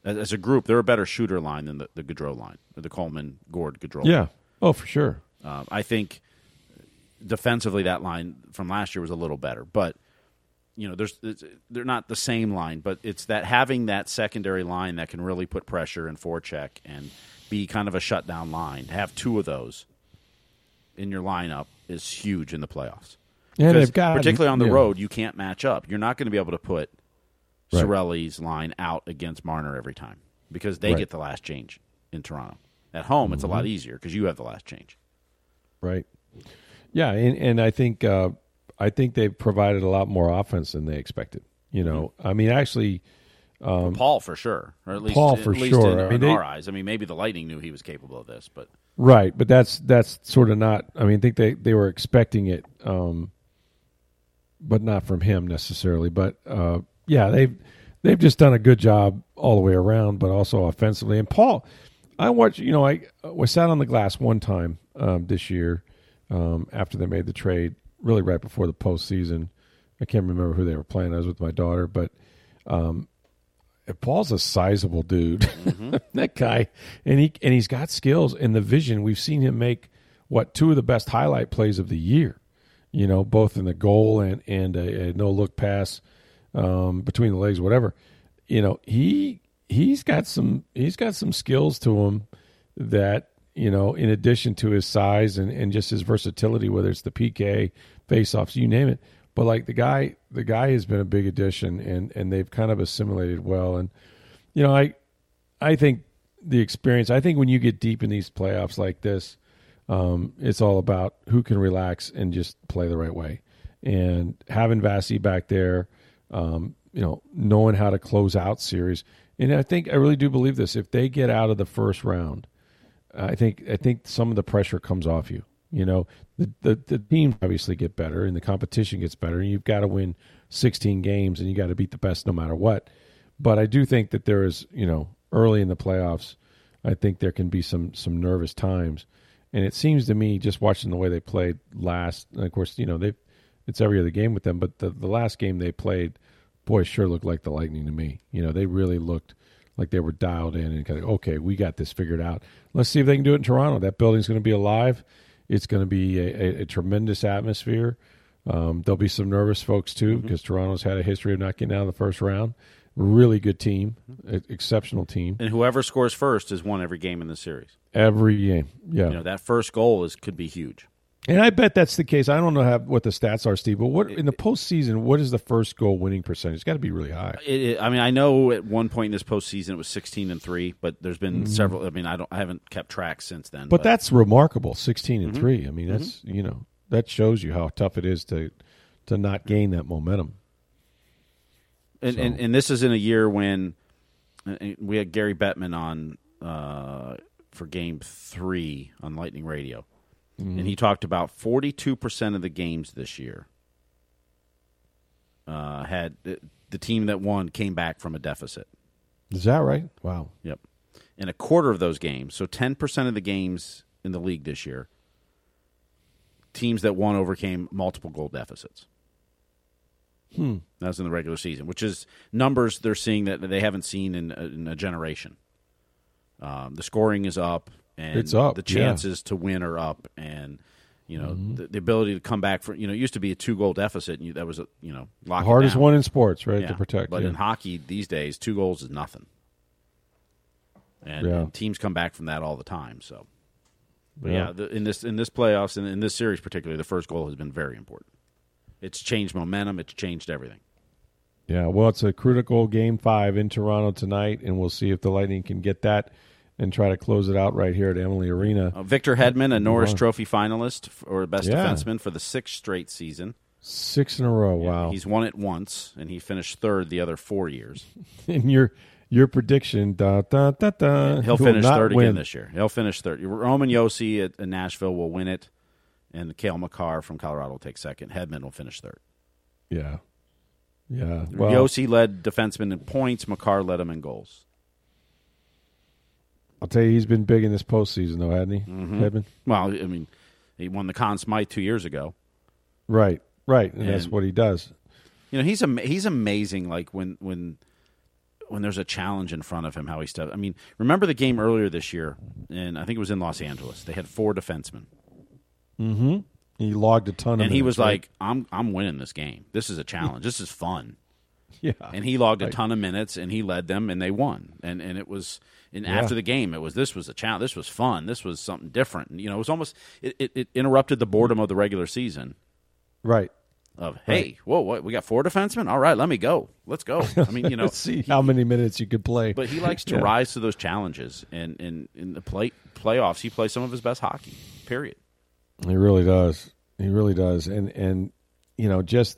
Speaker 3: As, as a group, they're a better shooter line than the, the Gaudreau line, or the Coleman, Gord, Gaudreau
Speaker 2: Yeah.
Speaker 3: line.
Speaker 2: Oh, for sure.
Speaker 3: Um, I think defensively that line from last year was a little better, but you know, there's they're not the same line, but it's that having that secondary line that can really put pressure and forecheck and be kind of a shutdown line. To have two of those in your lineup is huge in the playoffs.
Speaker 2: Yeah,
Speaker 3: Because
Speaker 2: they've got
Speaker 3: particularly on the
Speaker 2: yeah.
Speaker 3: road, you can't match up. You're not going to be able to put
Speaker 2: Right.
Speaker 3: Sorelli's line out against Marner every time because they
Speaker 2: Right.
Speaker 3: get the last change in Toronto. At home,
Speaker 2: Mm-hmm.
Speaker 3: it's a lot easier because you have the last change.
Speaker 2: Right. Yeah, and, and I think uh, I think they've provided a lot more offense than they expected. You know, I mean, actually, um,
Speaker 3: Paul for sure, or at least
Speaker 2: Paul
Speaker 3: at
Speaker 2: for
Speaker 3: least
Speaker 2: sure.
Speaker 3: In,
Speaker 2: I mean,
Speaker 3: in
Speaker 2: they-
Speaker 3: our eyes. I mean, maybe the Lightning knew he was capable of this, but
Speaker 2: right, but that's that's sort of not. I mean, I think they, they were expecting it, um, but not from him necessarily. But uh, yeah, they've they've just done a good job all the way around, but also offensively. And Paul, I watched. You know, I was sat on the glass one time um, this year um, after they made the trade, really right before the postseason. I can't remember who they were playing. I was with my daughter, but um, Paul's a sizable dude. Mm-hmm. That guy, and he and he's got skills and the vision. We've seen him make what two of the best highlight plays of the year. You know, both in the goal and and a, a no look pass um, between the legs, whatever. You know, he he's got some he's got some skills to him that, you know, in addition to his size and, and just his versatility, whether it's the P K, faceoffs, you name it. But like the guy, the guy has been a big addition, and, and they've kind of assimilated well. And you know, I I think the experience. I think when you get deep in these playoffs like this, um, it's all about who can relax and just play the right way. And having Vasi back there, um, you know, knowing how to close out series. And I think I really do believe this. If they get out of the first round, I think I think some of the pressure comes off you. You know, the, the the teams obviously get better and the competition gets better, and you've got to win sixteen games and you got to beat the best no matter what. But I do think that there is, you know, early in the playoffs, I think there can be some some nervous times. And it seems to me, just watching the way they played last, and of course, you know, they it's every other game with them, but the, the last game they played, boy, sure looked like the Lightning to me. You know, they really looked like they were dialed in and kind of, okay, we got this figured out. Let's see if they can do it in Toronto. That building's going to be alive. It's going to be a, a, a tremendous atmosphere. Um, there'll be some nervous folks, too, because mm-hmm. Toronto's had a history of not getting out of the first round. Really good team, mm-hmm. exceptional team.
Speaker 3: And whoever scores first has won every game in the series.
Speaker 2: Every game, yeah.
Speaker 3: You know, that first goal is could be huge.
Speaker 2: And I bet that's the case. I don't know how, what the stats are, Steve, but what in the postseason, what is the first goal winning percentage? It's got to be really high.
Speaker 3: It, it, I mean, I know at one point in this postseason it was sixteen and three, but there's been mm-hmm. several. I mean, I don't, I haven't kept track since then.
Speaker 2: But,
Speaker 3: but.
Speaker 2: that's remarkable, sixteen and
Speaker 3: mm-hmm.
Speaker 2: three. I mean, that's mm-hmm. you know that shows you how tough it is to to not gain that momentum.
Speaker 3: And,
Speaker 2: so.
Speaker 3: and and this is in a year when we had Gary Bettman on uh, for Game Three on Lightning Radio. Mm-hmm. And he talked about forty-two percent of the games this year uh, had the, the team that won came back from a deficit.
Speaker 2: Is that right? Wow.
Speaker 3: Yep. And a quarter of those games, so ten percent of the games in the league this year, teams that won overcame multiple goal deficits.
Speaker 2: Hmm.
Speaker 3: That was in the regular season, which is numbers they're seeing that they haven't seen in a, in a generation. Um, the scoring is up. And
Speaker 2: it's up,
Speaker 3: the chances yeah. to win are up, and you know mm-hmm. the, the ability to come back for you know it used to be a two goal deficit, and you, that was a you know lock
Speaker 2: the hardest
Speaker 3: it down.
Speaker 2: one in sports, right?
Speaker 3: Yeah.
Speaker 2: To protect,
Speaker 3: but
Speaker 2: yeah.
Speaker 3: in hockey these days, two goals is nothing, and,
Speaker 2: yeah.
Speaker 3: and teams come back from that all the time. So, but
Speaker 2: yeah,
Speaker 3: yeah the, in this in this playoffs and in this series particularly, the first goal has been very important. It's changed momentum. It's changed everything.
Speaker 2: Yeah, well, it's a critical game five in Toronto tonight, and we'll see if the Lightning can get that and try to close it out right here at Emily Arena.
Speaker 3: Uh, Victor Hedman, a Norris Trophy finalist for best
Speaker 2: yeah.
Speaker 3: defenseman for the sixth straight season.
Speaker 2: Six in a row,
Speaker 3: yeah,
Speaker 2: wow.
Speaker 3: He's won it once, and he finished third the other four years.
Speaker 2: And your your prediction, da, da, da, da,
Speaker 3: he'll
Speaker 2: he
Speaker 3: finish third
Speaker 2: win.
Speaker 3: again this year. He'll finish third. Roman Josi at, at Nashville will win it, and Cale Makar from Colorado will take second. Hedman will finish third.
Speaker 2: Yeah. Yeah. Well,
Speaker 3: Josi led defensemen in points. Makar led him in goals.
Speaker 2: I'll tell you, he's been big in this postseason, though, hasn't he,
Speaker 3: mm-hmm.
Speaker 2: Hedman?
Speaker 3: Well, I mean, he won the Conn Smythe two years ago.
Speaker 2: Right, right, and,
Speaker 3: and
Speaker 2: that's what he does.
Speaker 3: You know, he's am- he's amazing. Like when when when there's a challenge in front of him, how he steps. I mean, remember the game earlier this year, and I think it was in Los Angeles. They had four defensemen.
Speaker 2: Mm-hmm. He logged a ton of
Speaker 3: And he
Speaker 2: minutes,
Speaker 3: was
Speaker 2: right?
Speaker 3: like, I'm I'm winning this game. This is a challenge. This is fun.
Speaker 2: Yeah.
Speaker 3: And he logged a
Speaker 2: Right.
Speaker 3: ton of minutes, and he led them, and they won. And and it was and
Speaker 2: Yeah.
Speaker 3: after the game, it was this was a challenge. This was fun. This was something different. And, you know, it was almost it, it, it interrupted the boredom of the regular season.
Speaker 2: Right.
Speaker 3: Of hey, whoa, what, we got four defensemen? All right, let me go. Let's go. I mean, you know,
Speaker 2: Let's see how many minutes you could play.
Speaker 3: but he likes to
Speaker 2: Yeah.
Speaker 3: rise to those challenges, and in in the play playoffs, he plays some of his best hockey. Period.
Speaker 2: He really does. He really does. And and you know, just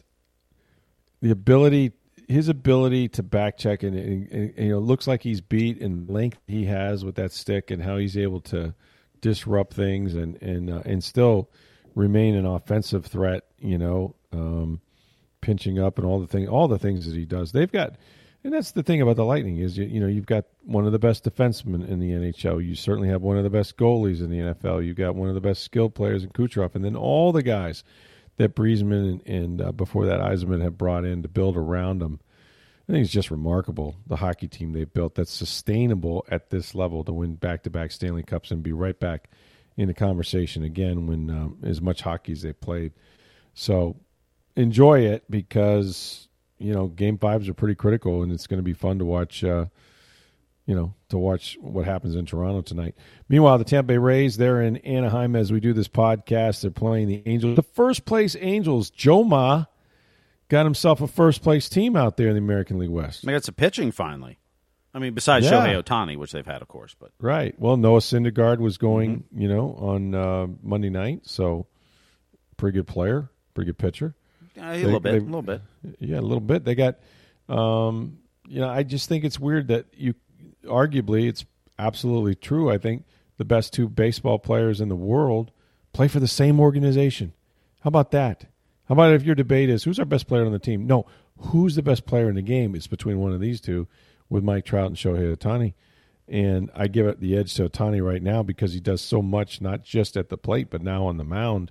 Speaker 2: the ability, his ability to back check, and, and, and you know, looks like he's beat in length he has with that stick, and how he's able to disrupt things and and uh, and still remain an offensive threat. You know, um, pinching up and all the thing, all the things that he does. They've got. And that's the thing about the Lightning is, you, you know, you've got one of the best defensemen in the N H L. You certainly have one of the best goalies in the N F L. You've got one of the best skilled players in Kucherov. And then all the guys that Briesman and, and uh, before that Yzerman have brought in to build around them. I think it's just remarkable, the hockey team they've built that's sustainable at this level to win back-to-back Stanley Cups and be right back in the conversation again when um, as much hockey as they've played. So enjoy it because – you know, game fives are pretty critical, and it's going to be fun to watch, uh, you know, to watch what happens in Toronto tonight. Meanwhile, the Tampa Bay Rays, they're in Anaheim as we do this podcast. They're playing the Angels. The first-place Angels, Joe Ma, got himself a first-place team out there in the American League West.
Speaker 3: They got some pitching finally. I mean, besides
Speaker 2: Yeah.
Speaker 3: Shohei Ohtani, which they've had, of course. But
Speaker 2: Right. Well, Noah Syndergaard was going, mm-hmm. you know, on uh, Monday night, so pretty good player, pretty good pitcher.
Speaker 3: Yeah, a little bit, a little bit.
Speaker 2: Yeah, a little bit. They got, um, you know, I just think it's weird that you, arguably, it's absolutely true. I think the best two baseball players in the world play for the same organization. How about that? How about if your debate is who's our best player on the team? No, who's the best player in the game? It's between one of these two, with Mike Trout and Shohei Ohtani. And I give it the edge to Ohtani right now because he does so much, not just at the plate, but now on the mound.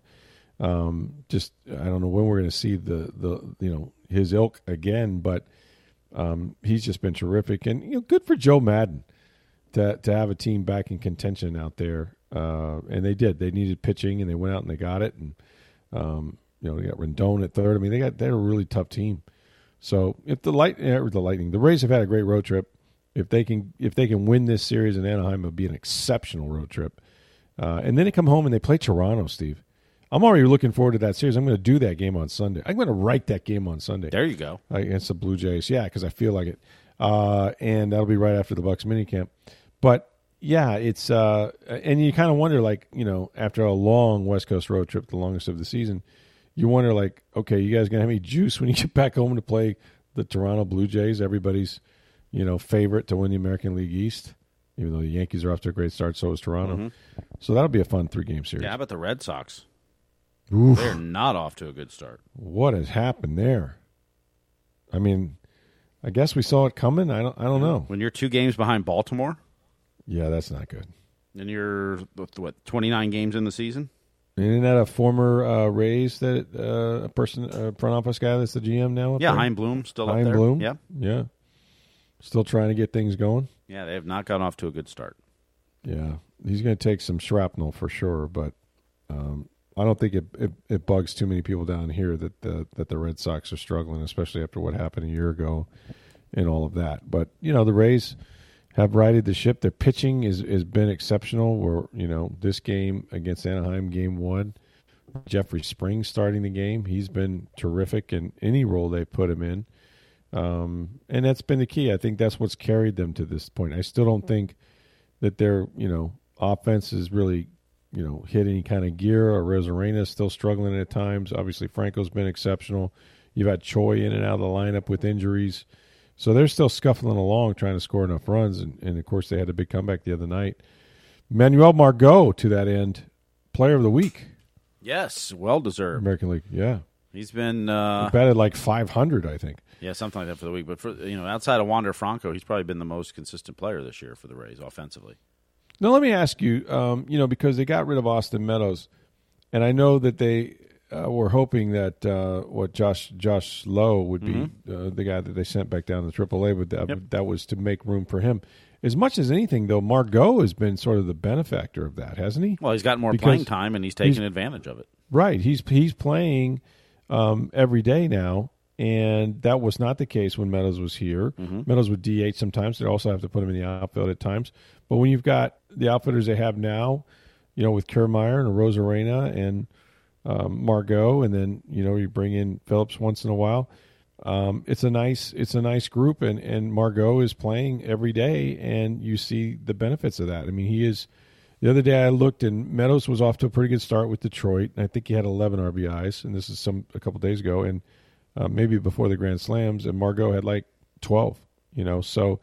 Speaker 2: Um, just I don't know when we're going to see the the you know his ilk again, but um, he's just been terrific, and you know good for Joe Madden to to have a team back in contention out there, uh, and they did. They needed pitching, and they went out and they got it, and um, you know they got Rendon at third. I mean they got they're a really tough team. So if the light or the Lightning, the Rays have had a great road trip. If they can if they can win this series in Anaheim, it'll be an exceptional road trip, uh, and then they come home and they play Toronto, Steve. I'm already looking forward to that series. I'm going to do that game on Sunday. I'm going to write that game on Sunday.
Speaker 3: There you go.
Speaker 2: Against the Blue Jays. Yeah, because I feel like it. Uh, and that'll be right after the Bucks minicamp. But, yeah, it's uh, – and you kind of wonder, like, you know, after a long West Coast road trip, the longest of the season, you wonder, like, okay, you guys going to have any juice when you get back home to play the Toronto Blue Jays, everybody's, you know, favorite to win the American League East, even though the Yankees are off to a great start, so is Toronto. Mm-hmm. So that'll be a fun three-game series.
Speaker 3: Yeah, how about the Red Sox?
Speaker 2: Oof.
Speaker 3: They're not off to a good start.
Speaker 2: What has happened there? I mean, I guess we saw it coming. I don't. I don't know.
Speaker 3: When you're two games behind Baltimore,
Speaker 2: yeah, that's not good.
Speaker 3: And you're what twenty-nine games in the season.
Speaker 2: Isn't that a former uh, Rays that uh, a person, a front office guy that's the G M now? Up
Speaker 3: yeah,
Speaker 2: there?
Speaker 3: Hein Bloom still
Speaker 2: Hein
Speaker 3: up there.
Speaker 2: Bloom.
Speaker 3: Yeah,
Speaker 2: yeah. Still trying to get things going.
Speaker 3: Yeah, they have not gotten off to a good start.
Speaker 2: Yeah, he's going to take some shrapnel for sure, but. Um, I don't think it, it, it bugs too many people down here that the that the Red Sox are struggling, especially after what happened a year ago and all of that. But, you know, the Rays have righted the ship. Their pitching is has been exceptional. Where, you know, this game against Anaheim, game one, Jeffrey Springs starting the game. He's been terrific in any role they put him in. Um, and that's been the key. I think that's what's carried them to this point. I still don't think that their, you know, offense is really – you know, hit any kind of gear. Or Rosarena is still struggling at times. Obviously, Franco's been exceptional. You've had Choi in and out of the lineup with injuries. So they're still scuffling along trying to score enough runs. And, and of course, they had a big comeback the other night. Manuel Margot, to that end, player of the week.
Speaker 3: Yes, well-deserved.
Speaker 2: American League, yeah.
Speaker 3: He's been uh, –
Speaker 2: he batted like five hundred, I think.
Speaker 3: Yeah, something like that for the week. But, for you know, outside of Wander Franco, he's probably been the most consistent player this year for the Rays offensively.
Speaker 2: Now, let me ask you, um, you know, because they got rid of Austin Meadows, and I know that they uh, were hoping that uh, what Josh Josh Lowe would be
Speaker 3: Mm-hmm.
Speaker 2: uh, the guy that they sent back down to triple A, but that,
Speaker 3: Yep.
Speaker 2: that was to make room for him. As much as anything, though, Margot has been sort of the benefactor of that, hasn't he?
Speaker 3: Well, he's got more
Speaker 2: Because
Speaker 3: playing time, and he's taking
Speaker 2: he's-
Speaker 3: advantage of it.
Speaker 2: Right. He's he's playing um, every day now, and that was not the case when Meadows was here.
Speaker 3: Mm-hmm.
Speaker 2: Meadows would D H sometimes. They also have to put him in the outfield at times. But when you've got the outfitters they have now, you know, with Kiermaier and Rosarena and um, Margot, and then you know you bring in Phillips once in a while. Um, it's a nice it's a nice group, and, and Margot is playing every day, and you see the benefits of that. I mean, he is. The other day I looked, and Meadows was off to a pretty good start with Detroit, and I think he had eleven R B Is, and this is some a couple days ago, and uh, maybe before the Grand Slams, and Margot had like twelve. You know, so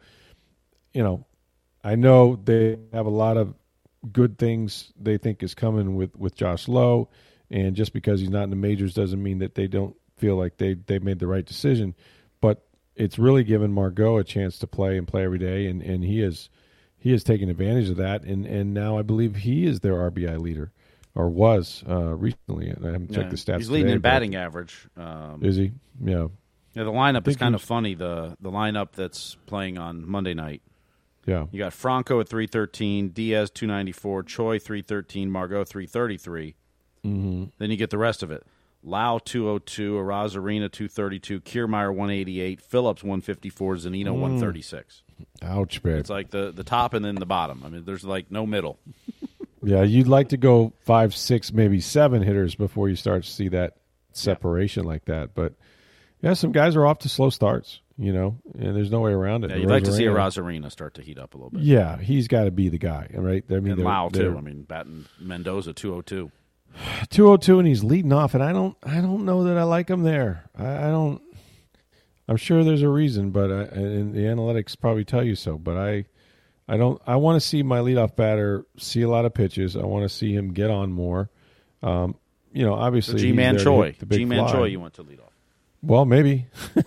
Speaker 2: you know, I know they have a lot of good things they think is coming with, with Josh Lowe, and just because he's not in the majors doesn't mean that they don't feel like they they made the right decision. But it's really given Margot a chance to play and play every day, and, and he is he has taken advantage of that, and, and now I believe he is their R B I leader, or was uh, recently. I haven't checked
Speaker 3: Yeah,
Speaker 2: the stats.
Speaker 3: He's leading
Speaker 2: today,
Speaker 3: in
Speaker 2: but-
Speaker 3: batting average. Um,
Speaker 2: Is he? Yeah.
Speaker 3: yeah, the lineup is
Speaker 2: think
Speaker 3: kind of
Speaker 2: he's-
Speaker 3: funny. The the lineup that's playing on Monday night.
Speaker 2: Yeah.
Speaker 3: You got Franco at three thirteen, Diaz two ninety-four, Choi three thirteen, Margot three thirty-three.
Speaker 2: Mm-hmm.
Speaker 3: Then you get the rest of it. Lau two oh two, Arazarena two thirty-two, Kiermaier one eighty-eight, Phillips one fifty-four, Zanino one thirty-six.
Speaker 2: Ouch, babe.
Speaker 3: It's like the, the top and then the bottom. I mean, there's like no middle.
Speaker 2: Yeah, you'd like to go five, six, maybe seven hitters before you start to see that separation like that. But yeah, some guys are off to slow starts, you know, and there's no way around it.
Speaker 3: Yeah, you'd like to see
Speaker 2: Rosarena-
Speaker 3: Arazarena start to heat up a little bit.
Speaker 2: Yeah, he's got to be the guy, right? I mean,
Speaker 3: And
Speaker 2: they're-
Speaker 3: Lau,
Speaker 2: they're
Speaker 3: too. I mean, batting Mendoza two oh two.
Speaker 2: two oh two, and he's leading off, and I don't, I don't know that I like him there. I, I don't. I'm sure there's a reason, but I, and the analytics probably tell you so. But I, I don't. I want to see my leadoff batter see a lot of pitches. I want to see him get on more. Um, you know, obviously,
Speaker 3: So
Speaker 2: he's
Speaker 3: G-Man
Speaker 2: there to
Speaker 3: Choi.
Speaker 2: hit the big
Speaker 3: G-Man
Speaker 2: fly.
Speaker 3: Choi you want to lead off.
Speaker 2: Well, maybe.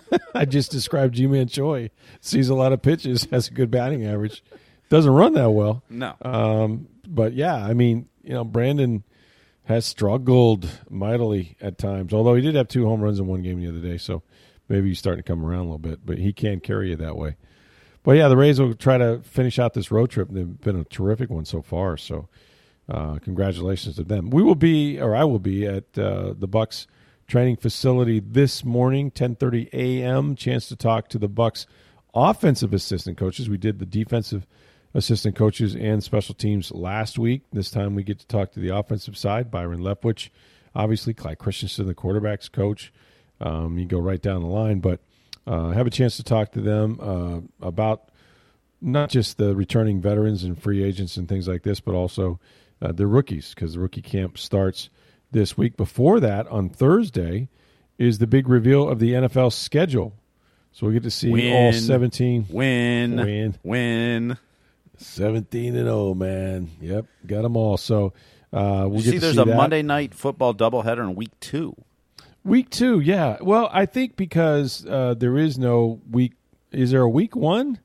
Speaker 2: I just described G-Man Choi. Sees a lot of pitches, has a good batting average. Doesn't run that well.
Speaker 3: No.
Speaker 2: Um, but, yeah, I mean, you know, Brandon has struggled mightily at times, although he did have two home runs in one game the other day, so maybe he's starting to come around a little bit. But he can carry you that way. But, yeah, the Rays will try to finish out this road trip. They've been a terrific one so far, so uh, congratulations to them. We will be, or I will be, at uh, the Bucs training facility this morning, ten thirty a.m. Chance to talk to the Bucs offensive assistant coaches. We did the defensive assistant coaches and special teams last week. This time we get to talk to the offensive side. Byron Leftwich, obviously, Clyde Christensen, the quarterback's coach. Um, you go right down the line, but uh, have a chance to talk to them uh, about not just the returning veterans and free agents and things like this, but also uh, the rookies, because the rookie camp starts this week. Before that, on Thursday, is the big reveal of the N F L schedule. So we get to see
Speaker 3: Win.
Speaker 2: all seventeen.
Speaker 3: Win.
Speaker 2: Win.
Speaker 3: Win.
Speaker 2: seventeen and oh, man. Yep, got them all. So uh, we'll
Speaker 3: You
Speaker 2: get
Speaker 3: see,
Speaker 2: to
Speaker 3: there's
Speaker 2: see
Speaker 3: a
Speaker 2: that.
Speaker 3: Monday night football doubleheader in week two.
Speaker 2: Week two, yeah. Well, I think because uh, there is no week. Is there a week one?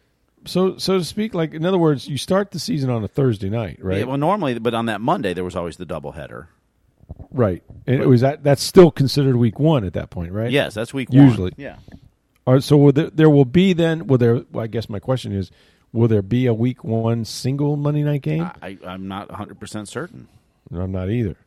Speaker 2: So, so to speak, like in other words, you start the season on a Thursday night, right?
Speaker 3: Yeah, well, normally, but on that Monday, there was always the doubleheader.
Speaker 2: Right. And it was that. That's still considered week one at that point, right?
Speaker 3: Yes, that's week one.
Speaker 2: Usually.
Speaker 3: Yeah.
Speaker 2: All right, so will there, there will be then. Will there? Well, I guess my question is, will there be a week one single Monday night game?
Speaker 3: I, I'm not one hundred percent certain.
Speaker 2: No, I'm not either.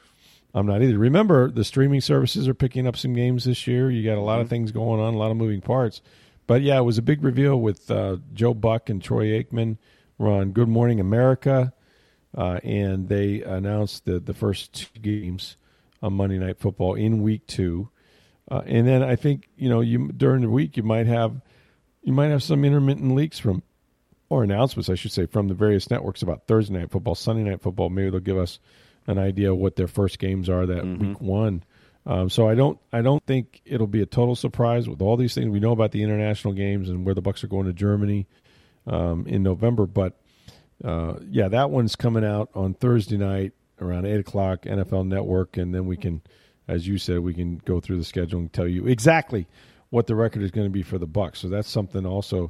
Speaker 2: I'm not either. Remember, the streaming services are picking up some games this year. You got a lot
Speaker 3: Mm-hmm.
Speaker 2: of things going on, a lot of moving parts. But yeah, it was a big reveal with uh, Joe Buck and Troy Aikman were on Good Morning America, uh, and they announced the the first two games on Monday Night Football in week two. Uh, and then I think you know you during the week you might have you might have some intermittent leaks from or announcements I should say from the various networks about Thursday Night Football, Sunday Night Football. Maybe they'll give us an idea of what their first games are that
Speaker 3: Mm-hmm.
Speaker 2: week one. Um, so I don't I don't think it'll be a total surprise with all these things we know about the international games and where the Bucs are going to Germany um, in November. But uh, yeah, that one's coming out on Thursday night around eight o'clock, N F L Network, and then we can, as you said, we can go through the schedule and tell you exactly what the record is going to be for the Bucs. So that's something also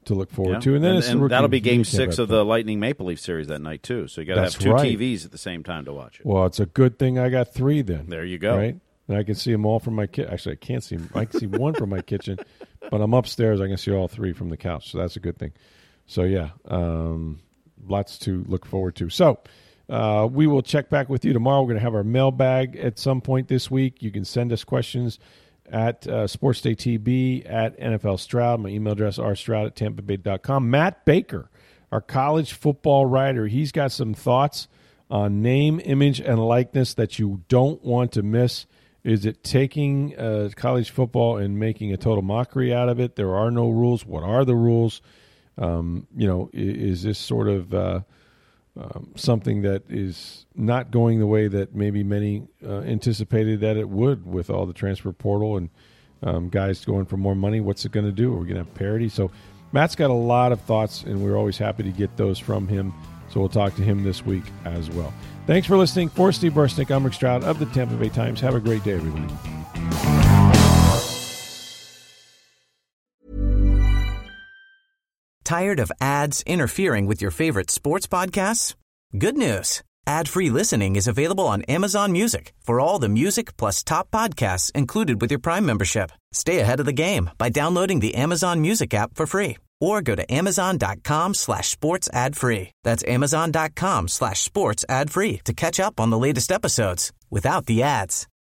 Speaker 2: to look forward
Speaker 3: Yeah.
Speaker 2: to. And then
Speaker 3: and,
Speaker 2: it's the
Speaker 3: and
Speaker 2: rookie
Speaker 3: that'll be
Speaker 2: rookie
Speaker 3: Game
Speaker 2: camp
Speaker 3: Six of
Speaker 2: episode.
Speaker 3: the Lightning Maple Leaf series that night too. So you got to have
Speaker 2: That's
Speaker 3: two
Speaker 2: right.
Speaker 3: T Vs at the same time to watch it.
Speaker 2: Well, it's a good thing I got three then.
Speaker 3: There you go.
Speaker 2: Right? And I can see them all from my kitchen. Actually, I can't see them. I can see one from my kitchen, but I'm upstairs. I can see all three from the couch, so that's a good thing. So, yeah, um, lots to look forward to. So uh, we will check back with you tomorrow. We're going to have our mailbag at some point this week. You can send us questions at uh, SportsDayTB, at N F L Stroud. My email address, r stroud at tampa bay dot com. Matt Baker, our college football writer, he's got some thoughts on name, image, and likeness that you don't want to miss. Is it taking uh, college football and making a total mockery out of it? There are no rules. What are the rules? Um, you know, is, is this sort of uh, um, something that is not going the way that maybe many uh, anticipated that it would with all the transfer portal and um, guys going for more money? What's it going to do? Are we going to have parity? So Matt's got a lot of thoughts, and we're always happy to get those from him. So we'll talk to him this week as well. Thanks for listening. For Steve Bursnick, I'm Rick Stroud of the Tampa Bay Times. Have a great day, everybody.
Speaker 5: Tired of ads interfering with your favorite sports podcasts? Good news. Ad-free listening is available on Amazon Music for all the music plus top podcasts included with your Prime membership. Stay ahead of the game by downloading the Amazon Music app for free or go to amazon.com slash sports ad free. That's amazon.com slash sports ad free to catch up on the latest episodes without the ads.